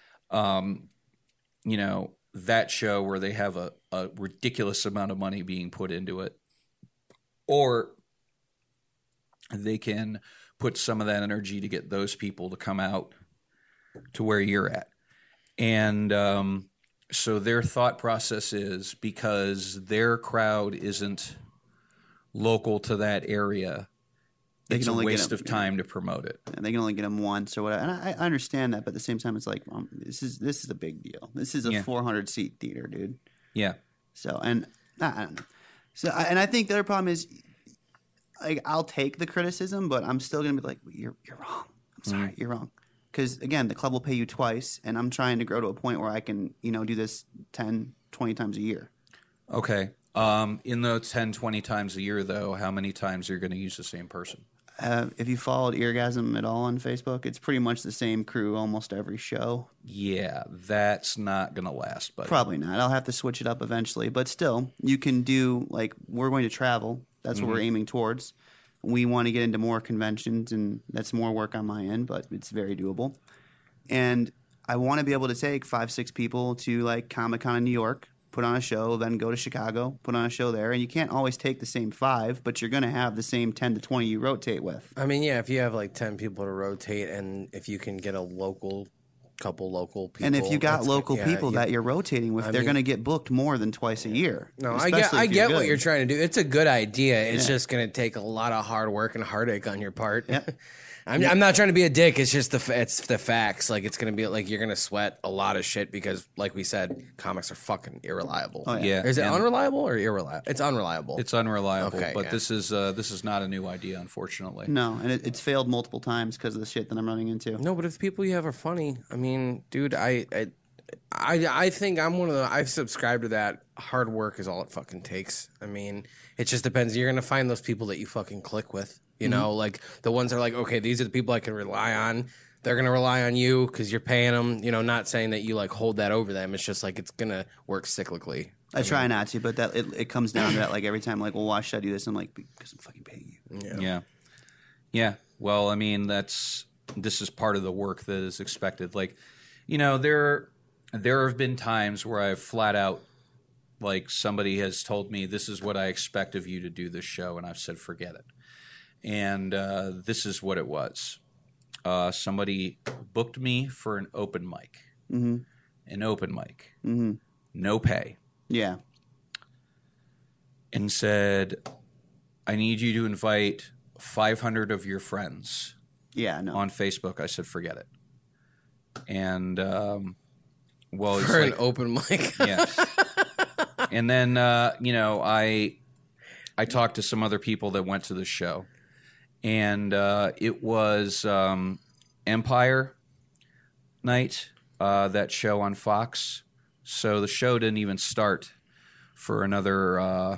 that show where they have a ridiculous amount of money being put into it, or they can put some of that energy to get those people to come out to where you're at. And so their thought process is, because their crowd isn't local to that area, it's a waste of time to promote it.
And they can only get them once or whatever. And I understand that, but at the same time, it's like, this is a big deal. This is a 400-seat theater, dude.
Yeah.
So, and I don't know. So, and I think the other problem is, like, I'll take the criticism, but I'm still going to be like, you're wrong. I'm sorry, you're wrong. Because, again, the club will pay you twice, and I'm trying to grow to a point where I can, do this 10, 20 times a year.
Okay. In those 10, 20 times a year, though, how many times are you going to use the same person?
If you followed Eargasm at all on Facebook, it's pretty much the same crew almost every show.
Yeah, that's not going to last. But
probably not. I'll have to switch it up eventually. But still, you can do, like, we're going to travel. That's what we're aiming towards. We want to get into more conventions, and that's more work on my end, but it's very doable. And I want to be able to take 5-6 people to, like, Comic-Con in New York, put on a show, then go to Chicago, put on a show there. And you can't always take the same 5, but you're going to have the same 10 to 20 you rotate with.
I mean, yeah, if you have like 10 people to rotate, and if you can get a couple local people.
And if you got local people that you're rotating with, they're going to get booked more than twice a year.
No, I get what you're trying to do. It's a good idea. It's just going to take a lot of hard work and heartache on your part.
Yeah.
I'm not trying to be a dick. It's just it's the facts. Like it's gonna be like you're gonna sweat a lot of shit because, like we said, comics are fucking irreliable.
Oh,
Yeah.
Is it
and
unreliable or irreliable? It's unreliable.
It's unreliable,
Okay,
but
yeah.
this is not a new idea, unfortunately.
No, and it's failed multiple times because of the shit that I'm running into.
No, but if the people you have are funny, I mean, dude, I think I'm one of the. I've subscribed to that. Hard work is all it fucking takes. I mean, it just depends. You're gonna find those people that you fucking click with. You know, like the ones that are like, okay, these are the people I can rely on. They're gonna rely on you because you're paying them. You know, not saying that you like hold that over them. It's just like it's gonna work cyclically.
I try not to, but that it comes down to that. Like every time, like, well, why should I do this? I'm like, because I'm fucking paying you.
Yeah. Well, I mean, this is part of the work that is expected. Like, you know, there have been times where I've flat out, like, somebody has told me, this is what I expect of you to do this show, and I've said, forget it. And this is what it was. Somebody booked me for an open mic.
Mm-hmm.
An open mic.
Mm-hmm.
No pay.
Yeah.
And said, I need you to invite 500 of your friends
Yeah. No.
on Facebook. I said, forget it. And, well, it's
For an
like,
open mic.
yes. And then, you know, I talked to some other people that went to the show. And it was Empire Night, that show on Fox. So the show didn't even start for another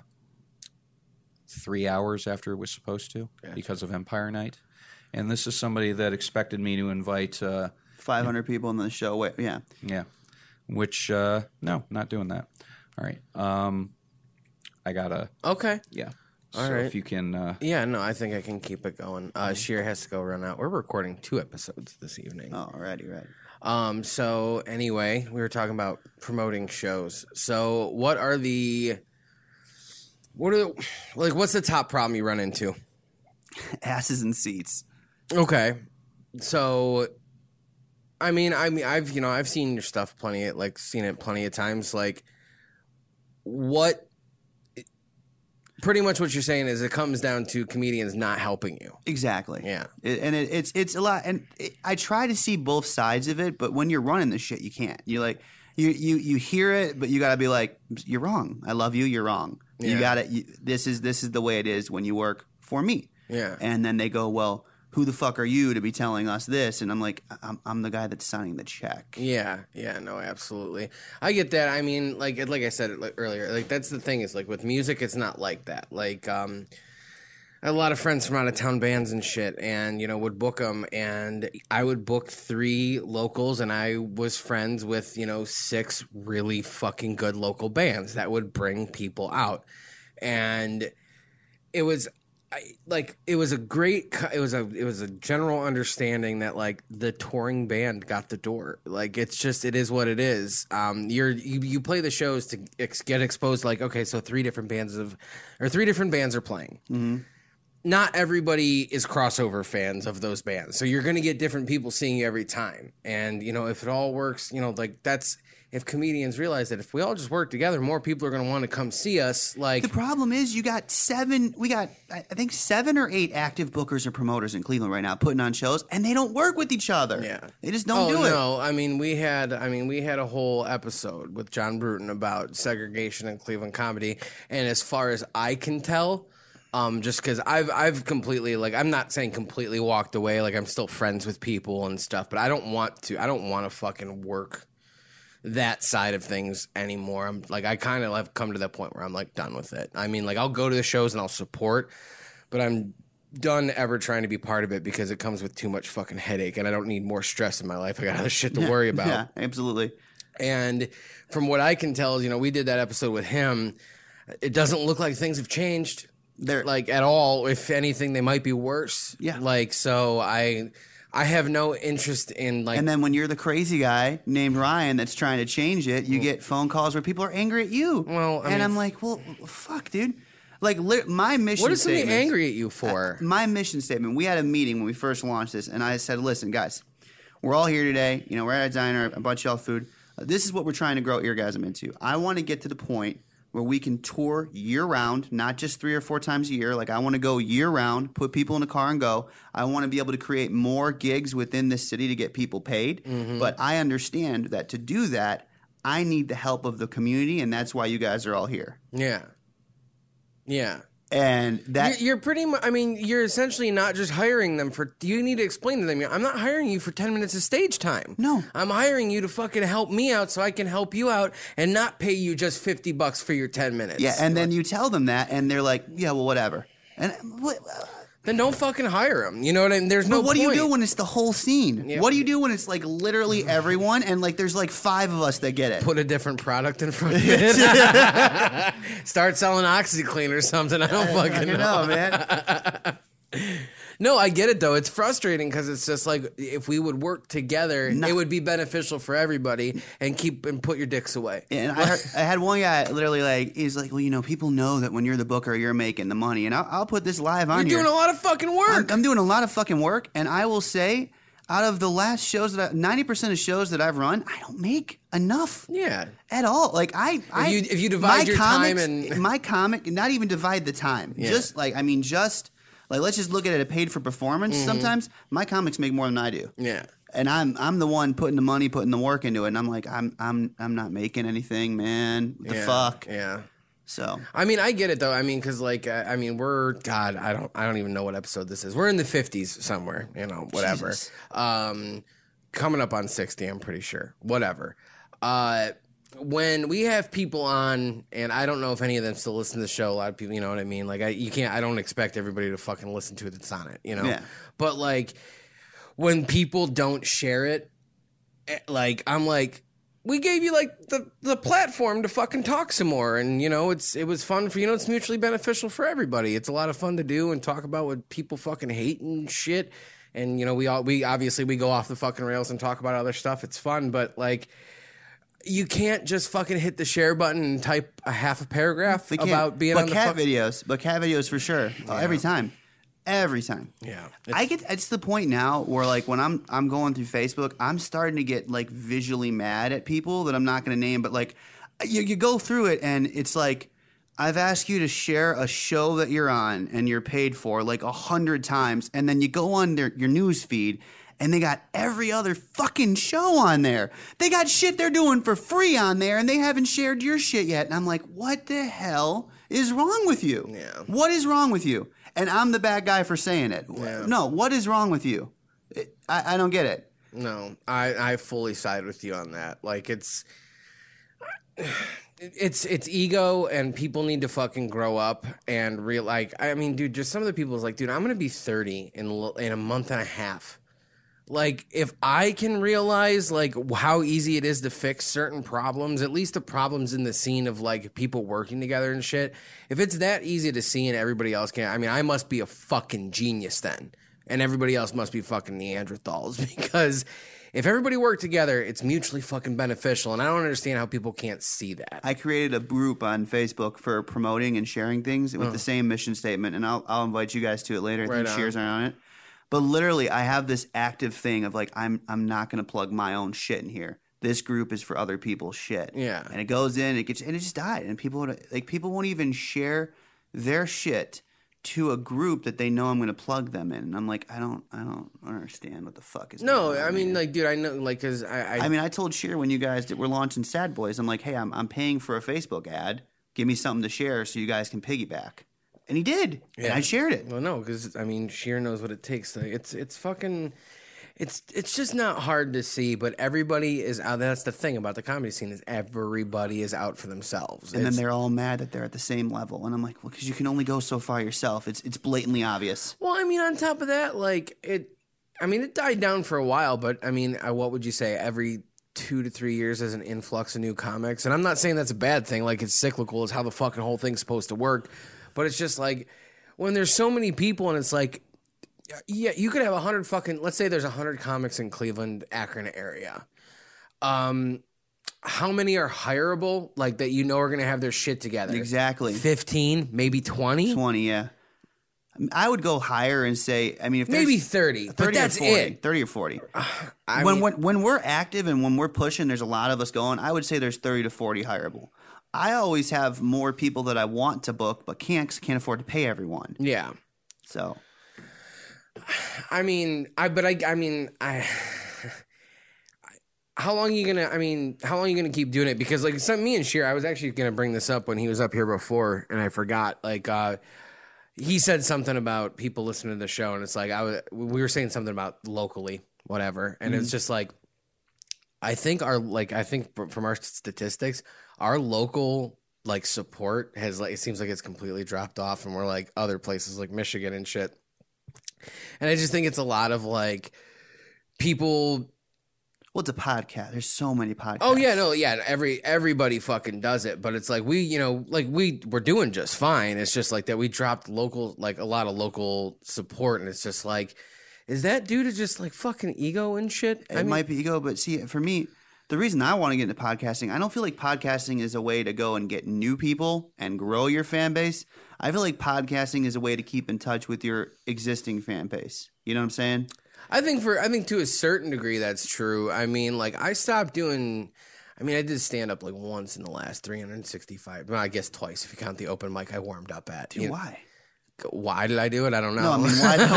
3 hours after it was supposed to because of Empire Night. And this is somebody that expected me to invite
500 people in the show. Yeah.
yeah, which no, not doing that. All right, I gotta
Okay.
yeah.
All
so
right.
if you can,
Yeah, no, I think I can keep it going. Sheer has to go run out. We're recording 2 episodes this evening.
Oh, right.
So anyway, we were talking about promoting shows. So what's the top problem you run into?
Asses and seats.
Okay. So I've seen your stuff plenty of times. Like pretty much what you're saying is it comes down to comedians not helping you.
Exactly.
Yeah.
It's a lot, and I try to see both sides of it, but when you're running this shit, you can't. You like you hear it, but you got to be like, you're wrong. I love you. You're wrong.
Yeah.
You got to. This is the way it is when you work for me.
Yeah.
And then they go, well, who the fuck are you to be telling us this? And I'm like, I'm the guy that's signing the check.
Yeah, no, absolutely. I get that. I mean, like I said earlier, like that's the thing is like with music, it's not like that. Like, I had a lot of friends from out of town bands and shit, and you know would book them, and I would book 3 locals, and I was friends with 6 really fucking good local bands that would bring people out, and it was. It was a general understanding that like the touring band got the door. Like it is what it is. You play the shows to get exposed. Like okay, so 3 different bands are playing. Mm-hmm. Not everybody is crossover fans of those bands, so you're going to get different people seeing you every time. And if it all works, like that's. If comedians realize that if we all just work together, more people are going to want to come see us. Like
the problem is, we got 7 or 8 active bookers or promoters in Cleveland right now putting on shows, and they don't work with each other.
Yeah,
they just don't do it.
No, I mean we had a whole episode with John Bruton about segregation in Cleveland comedy, and as far as I can tell. Just because I've completely I'm not saying completely walked away. Like I'm still friends with people and stuff, but I don't want to fucking work that side of things anymore. I'm like I kind of have come to that point where I'm like done with it. I mean, like I'll go to the shows and I'll support, but I'm done ever trying to be part of it because it comes with too much fucking headache, and I don't need more stress in my life. I got other shit to worry about.
Yeah, absolutely.
And from what I can tell, we did that episode with him. It doesn't look like things have changed. They're like at all. If anything, they might be worse.
Yeah.
Like so, I have no interest in like.
And then when you're the crazy guy named Ryan that's trying to change it, you get phone calls where people are angry at you.
Well,
I'm like, well, fuck, dude. Like my mission.
What is somebody
statement,
angry at you for?
My mission statement. We had a meeting when we first launched this, and I said, listen, guys, we're all here today. We're at a diner, a bunch of y'all food. This is what we're trying to grow Eargasm into. I want to get to the point where we can tour year round, not just 3 or 4 times a year. Like, I want to go year round, put people in a car and go. I want to be able to create more gigs within this city to get people paid. But I understand that to do that, I need the help of the community, and that's why you guys are all here.
Yeah. Yeah.
And that
You're pretty much, I mean, you're essentially not just hiring them for, you need to explain to them, I'm not hiring you for 10 minutes of stage time.
No.
I'm hiring you to fucking help me out so I can help you out and not pay you just $50 for your 10 minutes.
yeah, and then you tell them that, and they're like, yeah, well, whatever. And
then don't fucking hire them. You know what I mean? There's no
But what do you
point.
do when it's the whole scene?
Yeah.
What do you do when it's like literally everyone and like there's like 5 of us that get it?
Put a different product in front of it. Start selling OxyClean or something. I don't fucking know.
man.
No, I get it though. It's frustrating because it's just like if we would work together, it would be beneficial for everybody. And put your dicks away.
And I had one guy literally like, he's like, well, you know, people know that when you're the booker, you're making the money. And I'll put this live on
You're
here.
doing a lot of fucking work.
I'm doing a lot of fucking work. And I will say, out of the last shows 90% of shows that I've run, I don't make enough.
Yeah.
At all. Like
If you divide
my
your
comics,
time and
my comic, not even divide the time.
Yeah.
Like, let's just look at it a paid for performance. Sometimes my comics make more than I do.
yeah.
And I'm the one putting the money, putting the work into it. And I'm like, I'm not making anything, man. What the fuck?
Yeah.
So
I mean, I get it though. I mean, because like, I don't even know what episode this is. We're in the 50s somewhere, whatever.
Jesus.
Coming up on 60, I'm pretty sure. Whatever. When we have people on, and I don't know if any of them still listen to the show. A lot of people, you know what I mean. Like, I don't expect everybody to fucking listen to it that's on it,
Yeah.
But like, when people don't share it, like, I'm like, we gave you like the platform to fucking talk some more, and it was fun for it's mutually beneficial for everybody. It's a lot of fun to do and talk about what people fucking hate and shit. And we obviously go off the fucking rails and talk about other stuff. It's fun, but like, you can't just fucking hit the share button and type a half a paragraph about being on the
cat videos. But cat videos for sure. Every time.
Yeah.
It's the point now where like when I'm going through Facebook, I'm starting to get like visually mad at people that I'm not going to name, but like you go through it and it's like I've asked you to share a show that you're on and you're paid for like 100 times, and then you go on your news feed and they got every other fucking show on there. They got shit they're doing for free on there, and they haven't shared your shit yet. And I'm like, what the hell is wrong with you?
Yeah.
What is wrong with you? And I'm the bad guy for saying it.
Yeah.
No, what is wrong with you? I don't get it.
No, I fully side with you on that. Like, it's ego, and people need to fucking grow up and dude, just some of the people is like, dude, I'm gonna be 30 in a month and a half. Like, if I can realize like how easy it is to fix certain problems, at least the problems in the scene of like people working together and shit, if it's that easy to see and everybody else can, I must be a fucking genius then, and everybody else must be fucking Neanderthals, because if everybody worked together, it's mutually fucking beneficial, and I don't understand how people can't see that.
I created a group on Facebook for promoting and sharing things with the same mission statement, and I'll invite you guys to it later. I think Shears aren't on it. But literally, I have this active thing of like, I'm not going to plug my own shit in here. This group is for other people's shit.
Yeah.
And it goes in, and it just died. And people won't even share their shit to a group that they know I'm going to plug them in. And I'm like, I don't understand what the fuck is going on here.
Like, dude, I know, like, because
I told Sheer when you guys were launching Sad Boys, I'm like, hey, I'm paying for a Facebook ad. Give me something to share so you guys can piggyback. And he did. Yeah. And I shared it.
Well, no, because Sheer knows what it takes. It's fucking, it's just not hard to see. But everybody is out. That's the thing about the comedy scene, is everybody is out for themselves.
And then they're all mad that they're at the same level. And I'm like, well, because you can only go so far yourself. It's blatantly obvious.
Well, on top of that, like it died down for a while. But what would you say? Every 2 to 3 years there's an influx of new comics, and I'm not saying that's a bad thing. Like, it's cyclical. It's how the fucking whole thing's supposed to work. But it's just like, when there's so many people, and it's like, yeah, you could have 100 fucking, let's say there's 100 comics in Cleveland, Akron area. How many are hireable, like, that are going to have their shit together?
Exactly.
15, maybe 20?
20, yeah. I would go higher and say, if
maybe 30, but that's
40,
it.
30 or 40. When we're active and when we're pushing, there's a lot of us going, I would say there's 30 to 40 hireable. I always have more people that I want to book, but can't 'cause I can't afford to pay everyone.
Yeah.
So,
I mean, how long are you gonna keep doing it? Because like me and Sheer, I was actually gonna bring this up when he was up here before, and I forgot. Like, he said something about people listening to the show, and it's like we were saying something about locally, whatever, and it's just like, I think from our statistics, our local like support has like, it seems like it's completely dropped off, and we're like other places like Michigan and shit, and I just think it's a lot of like people.
well, it's a podcast. There's so many podcasts.
Oh yeah, no, yeah. Everybody fucking does it, but it's like we're doing just fine. It's just like that we dropped local, like a lot of local support, and it's just like, is that due to just like fucking ego and shit?
It might be ego, but see, for me, the reason I want to get into podcasting, I don't feel like podcasting is a way to go and get new people and grow your fan base. I feel like podcasting is a way to keep in touch with your existing fan base. You know what I'm saying?
I think to a certain degree that's true. I mean, like I stopped doing. I mean, I did stand up like once in the last 365. Well, I guess twice if you count the open mic I warmed up at.
Dude, why?
Why did I do it? I don't know.
No, I mean,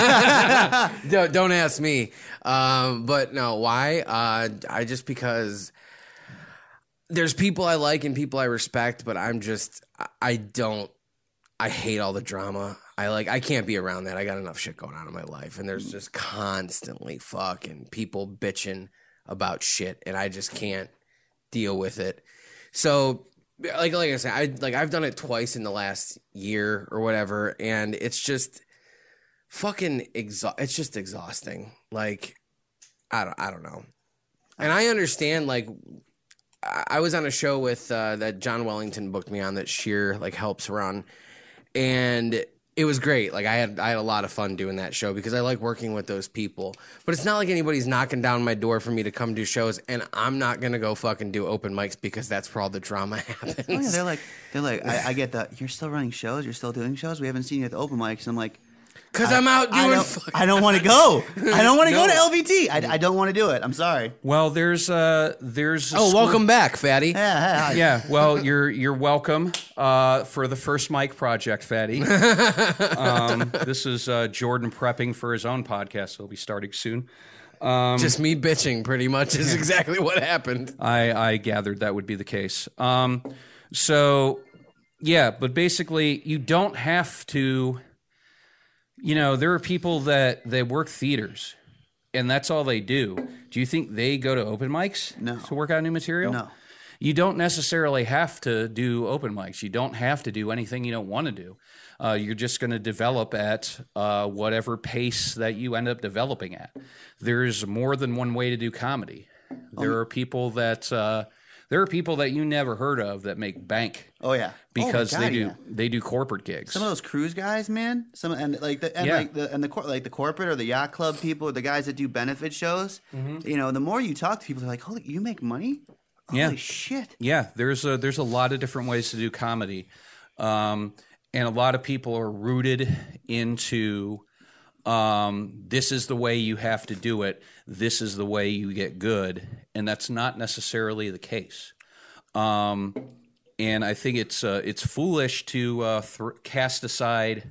why?
Don't ask me. But no, why? I just because there's people I like and people I respect, but I hate all the drama. I can't be around that. I got enough shit going on in my life, and there's just constantly fucking people bitching about shit, and I just can't deal with it. So, like I said, I've done it twice in the last year or whatever, and it's just fucking it's just exhausting. Like, I don't know. And I understand, like, I was on a show with that John Wellington booked me on that Sheer like helps run, and it was great. Like I had a lot of fun doing that show because I like working with those people. But it's not like anybody's knocking down my door for me to come do shows, and I'm not gonna go fucking do open mics because that's where all the drama happens.
Oh, yeah, they're like, I get that. You're still running shows. You're still doing shows. We haven't seen you at the open mics. And I'm like,
because I'm out doing.
I don't want to go. I don't want to go to LVT. I don't want to do it. I'm sorry.
Well, there's
welcome back, fatty.
Yeah.
Yeah, well, you're welcome for the First Mic Project, Fatty. This is Jordan prepping for his own podcast. He'll be starting soon.
Just me bitching, pretty much, is exactly what happened.
I gathered that would be the case. So, yeah, but basically, you don't have to. You know, there are people that work theaters, and that's all they do. Do you think they go to open mics to work out new material?
No.
You don't necessarily have to do open mics. You don't have to do anything you don't want to do. You're just going to develop at whatever pace that you end up developing at. There's more than one way to do comedy. There are people that you never heard of that make bank.
Oh yeah,
because they do corporate gigs.
Some of those cruise guys, man. The corporate or the yacht club people, or the guys that do benefit shows. Mm-hmm. You know, the more you talk to people, they're like, "Holy, you make money? Holy shit!"
Yeah, there's a lot of different ways to do comedy, and a lot of people are rooted into. This is the way you have to do it. This is the way you get good, and that's not necessarily the case. And I think it's foolish to cast aside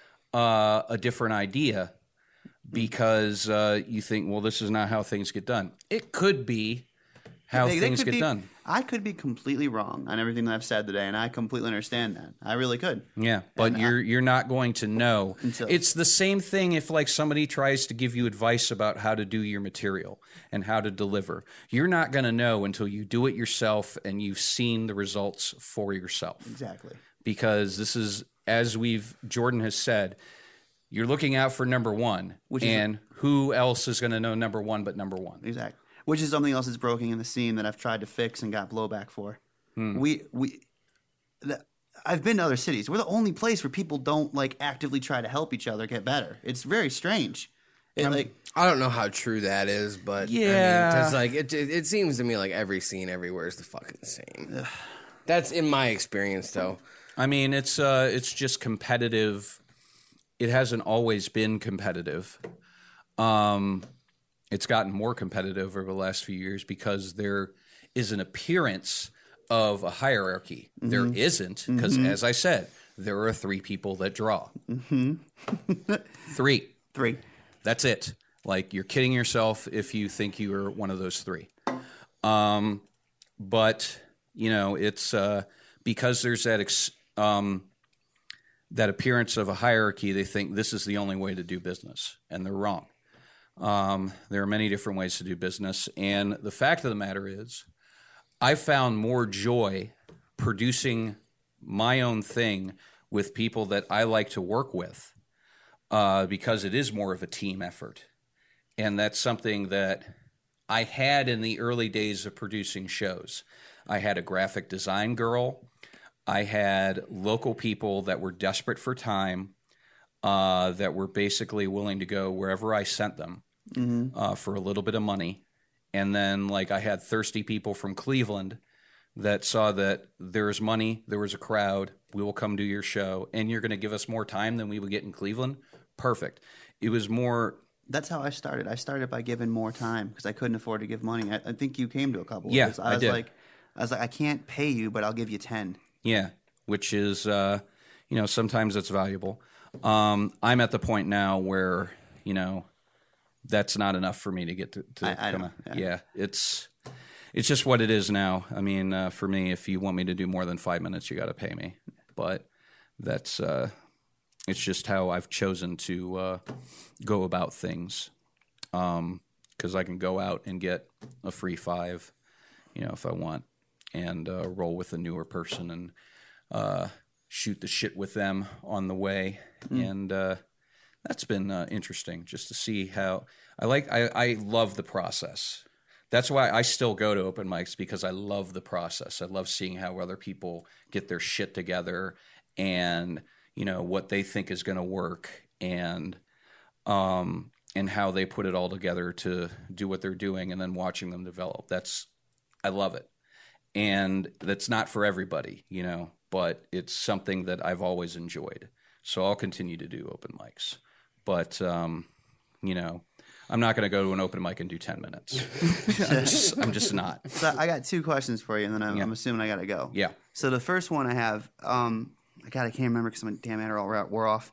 a different idea because you think, well, this is not how things get done. It could be how things get done.
I could be completely wrong on everything that I've said today, and I completely understand that. I really could.
Yeah, but you're not going to know. It's the same thing if like somebody tries to give you advice about how to do your material and how to deliver. You're not going to know until you do it yourself and you've seen the results for yourself.
Exactly. Because
this is, as Jordan has said, you're looking out for number one. Who else is going to know number one but number one?
Exactly. Which is something else that's broken in the scene that I've tried to fix and got blowback for. I've been to other cities. We're the only place where people don't like actively try to help each other get better. It's very strange.
I don't know how true that is, but yeah, because like it seems to me like every scene everywhere is the fucking same. That's in my experience, though.
I mean, it's just competitive. It hasn't always been competitive. It's gotten more competitive over the last few years because there is an appearance of a hierarchy. There isn't, because as I said, there are 3 people that draw. 3. That's it. Like, you're kidding yourself if you think you are one of those 3. But, you know, it's because there's that that appearance of a hierarchy, they think this is the only way to do business, and they're wrong. There are many different ways to do business, and the fact of the matter is, I found more joy producing my own thing with people that I like to work with, because it is more of a team effort. And that's something that I had in the early days of producing shows. I had a graphic design girl. I had local people that were desperate for time, that were basically willing to go wherever I sent them for a little bit of money. And then, like, I had thirsty people from Cleveland that saw that there's money, there was a crowd, we will come do your show, and you're going to give us more time than we would get in Cleveland? Perfect. It was more...
That's how I started. I started by giving more time because I couldn't afford to give money. I think you came to a couple.
Yeah,
I was
did.
like, I can't pay you, but I'll give you 10.
Yeah, which is, you know, sometimes it's valuable. I'm at the point now where, you know, that's not enough for me to get to
I
come
don't,
out. Yeah, it's just what it is now. I mean, for me, if you want me to do more than 5 minutes, you got to pay me. But that's it's just how I've chosen to go about things. Because I can go out and get a free 5, you know, if I want, and roll with a newer person and shoot the shit with them on the way. And that's been interesting just to see how I love the process. That's why I still go to open mics, because I love the process. I love seeing how other people get their shit together and, you know, what they think is going to work, and how they put it all together to do what they're doing, and then watching them develop. I love it. And that's not for everybody, you know, but it's something that I've always enjoyed. So I'll continue to do open mics. But, you know, I'm not going to go to an open mic and do 10 minutes. I'm just not.
So I got 2 questions for you, and then I'm assuming I got to go.
Yeah.
So the first one I have, I can't remember because my damn Adderall wore off.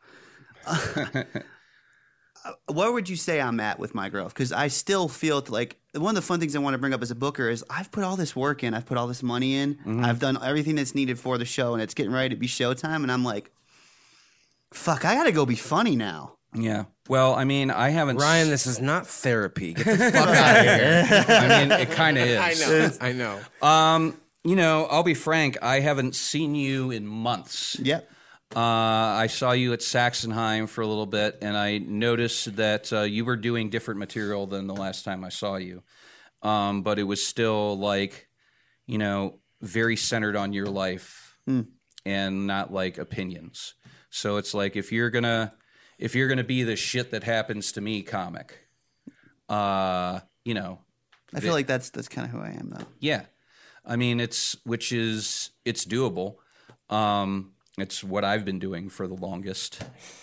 Where would you say I'm at with my growth? Because I still feel like one of the fun things I want to bring up as a booker is I've put all this work in. I've put all this money in. Mm-hmm. I've done everything that's needed for the show, and it's getting ready to be showtime. And I'm like, fuck, I got to go be funny now.
Yeah. Well, I mean, I haven't...
Ryan, this is not therapy. Get the fuck out of here.
I mean, it kind of is.
I know.
You know, I'll be frank, I haven't seen you in months.
Yep.
I saw you at Saxonheim for a little bit, and I noticed that you were doing different material than the last time I saw you. But it was still, like, you know, very centered on your life and not, like, opinions. So it's like, if you're gonna be the shit that happens to me comic, you know.
I feel like that's kind of who I am, though.
Yeah. I mean, it's doable. It's what I've been doing for the longest.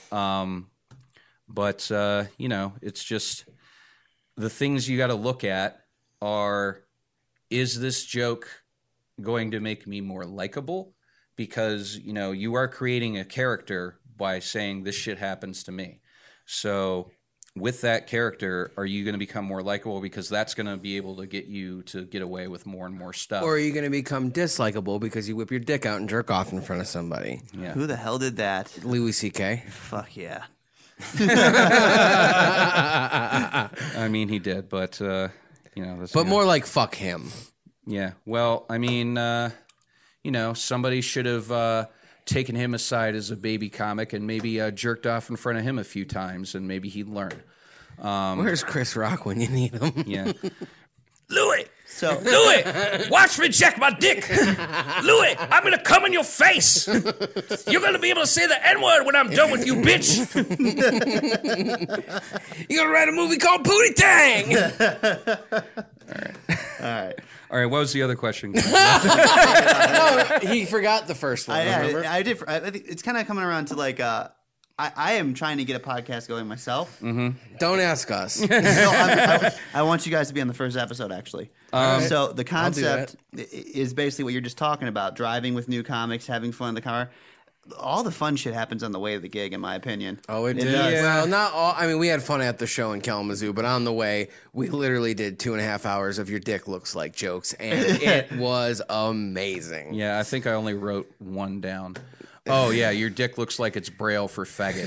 But, you know, it's just the things you got to look at are, is this joke going to make me more likable? Because, you know, you are creating a character by saying this shit happens to me. So with that character, are you going to become more likable? Because that's going to be able to get you to get away with more and more stuff.
Or are you going to become dislikable because you whip your dick out and jerk off in front of somebody?
Yeah.
Who the hell did that?
Louis C.K.
Fuck yeah.
I mean, he did, but, you know. That's,
But more like fuck him.
Yeah. Well, I mean, you know, somebody should have taken him aside as a baby comic and maybe jerked off in front of him a few times, and maybe he'd learn.
Where's Chris Rock when you need him?
Yeah.
Louis!
So
Louis! Watch me jack my dick! Louis, I'm gonna come in your face! You're gonna be able to say the N-word when I'm done with you, bitch!
You're gonna write a movie called Pootie Tang!
all right.
All right, what was the other question?
No, he forgot the first one. Remember?
I did. I think it's kind of coming around to like I am trying to get a podcast going myself.
Don't ask us.
No, I want you guys to be on the first episode, actually. So the concept is basically what you're just talking about, driving with new comics, having fun in the car. All the fun shit happens on the way to the gig, in my opinion.
Oh, it did?
does.
Well, not all. I mean, we had fun at the show in Kalamazoo, but on the way, we literally did 2.5 hours of Your Dick Looks Like jokes, and it was amazing.
Yeah, I think I only wrote one down. Oh, yeah, your dick looks like it's Braille for faggot.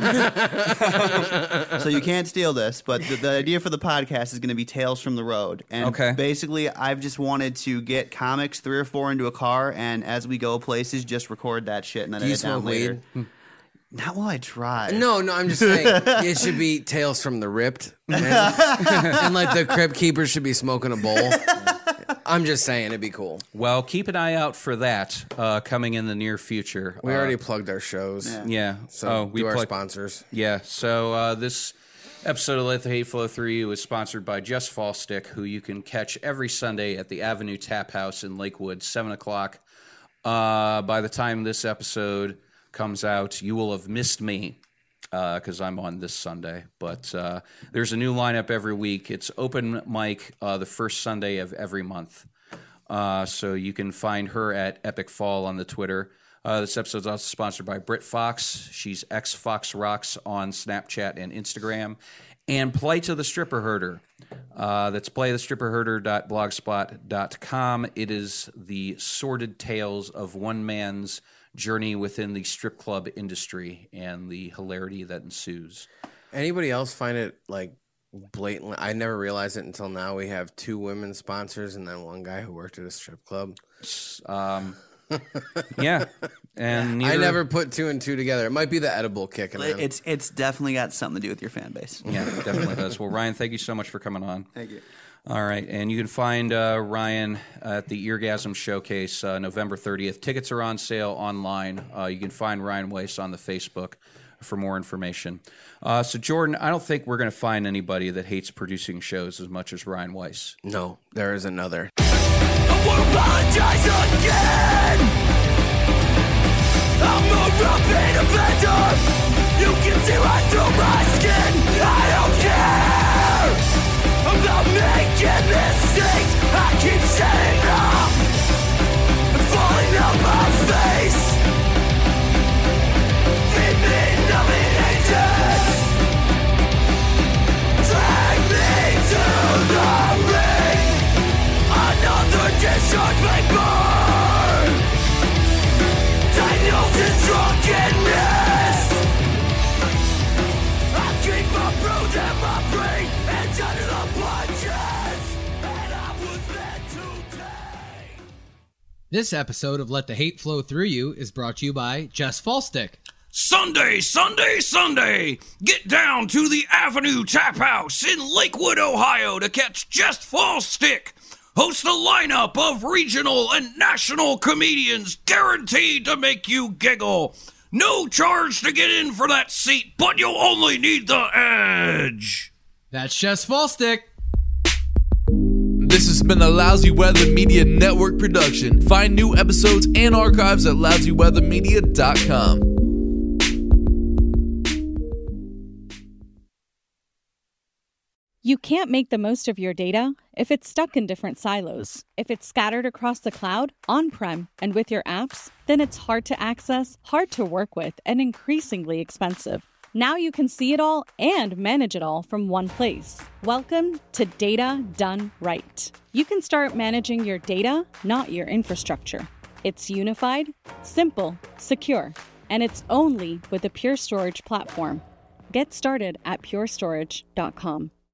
So you can't steal this, but the idea for the podcast is going to be Tales from the Road. And basically, I've just wanted to get comics 3 or 4 into a car, and as we go places, just record that shit and then edit down later.
Weed?
Not while I try.
No, I'm just saying it should be Tales from the Ripped, and like the Crypt Keepers should be smoking a bowl. I'm just saying it'd be cool.
Well, keep an eye out for that coming in the near future.
We already plugged our shows.
Yeah.
So
we
do our
plugged
sponsors.
Yeah. So this episode of Let the Hate Flow Through You is sponsored by Just Fall Stick, who you can catch every Sunday at the Avenue Tap House in Lakewood, 7 o'clock. By the time this episode comes out, you will have missed me because I'm on this Sunday. But there's a new lineup every week. It's open mic the first Sunday of every month. So you can find her at Epic Fall on the Twitter. This episode is also sponsored by Britt Fox. She's Fox Rocks on Snapchat and Instagram. And Play to the Stripper Herder. That's playthestripperherder.blogspot.com. It is the sordid tales of one man's journey within the strip club industry and the hilarity that ensues.
Anybody else find it like blatantly? I never realized it until now. We have 2 women sponsors and then one guy who worked at a strip club.
Yeah, and
I never put 2 and 2 together. It might be the edible kicking in.
It's definitely got something to do with your fan base.
Yeah, it definitely does. Well, Ryan, thank you so much for coming on.
Thank you.
All right, and you can find Ryan at the Eargasm Showcase November 30th. Tickets are on sale online. You can find Ryan Weiss on the Facebook for more information. So, Jordan, I don't think we're going to find anybody that hates producing shows as much as Ryan Weiss.
No, there is another.
I won't apologize again. I'm a repeat offender. You can see right through my skin. I don't care about making mistakes. I keep setting up and falling on my face. Feed me numbing agents. Drag me to the ring. Another discharge may burn. Diagnosis drunkenness. I keep my bruise and my brain and under the punches. And I was meant to take.
This episode of Let the Hate Flow Through You is brought to you by Just Fall Stick.
Sunday, Sunday, Sunday! Get down to the Avenue Tap House in Lakewood, Ohio to catch Just Fall Stick. Host a lineup of regional and national comedians guaranteed to make you giggle. No charge to get in for that seat, but you'll only need the edge.
That's Just Fall Stick.
This has been a Lousy Weather Media Network production. Find new episodes and archives at lousyweathermedia.com.
You can't make the most of your data if it's stuck in different silos. If it's scattered across the cloud, on-prem, and with your apps, then it's hard to access, hard to work with, and increasingly expensive. Now you can see it all and manage it all from one place. Welcome to Data Done Right. You can start managing your data, not your infrastructure. It's unified, simple, secure, and it's only with the Pure Storage platform. Get started at purestorage.com.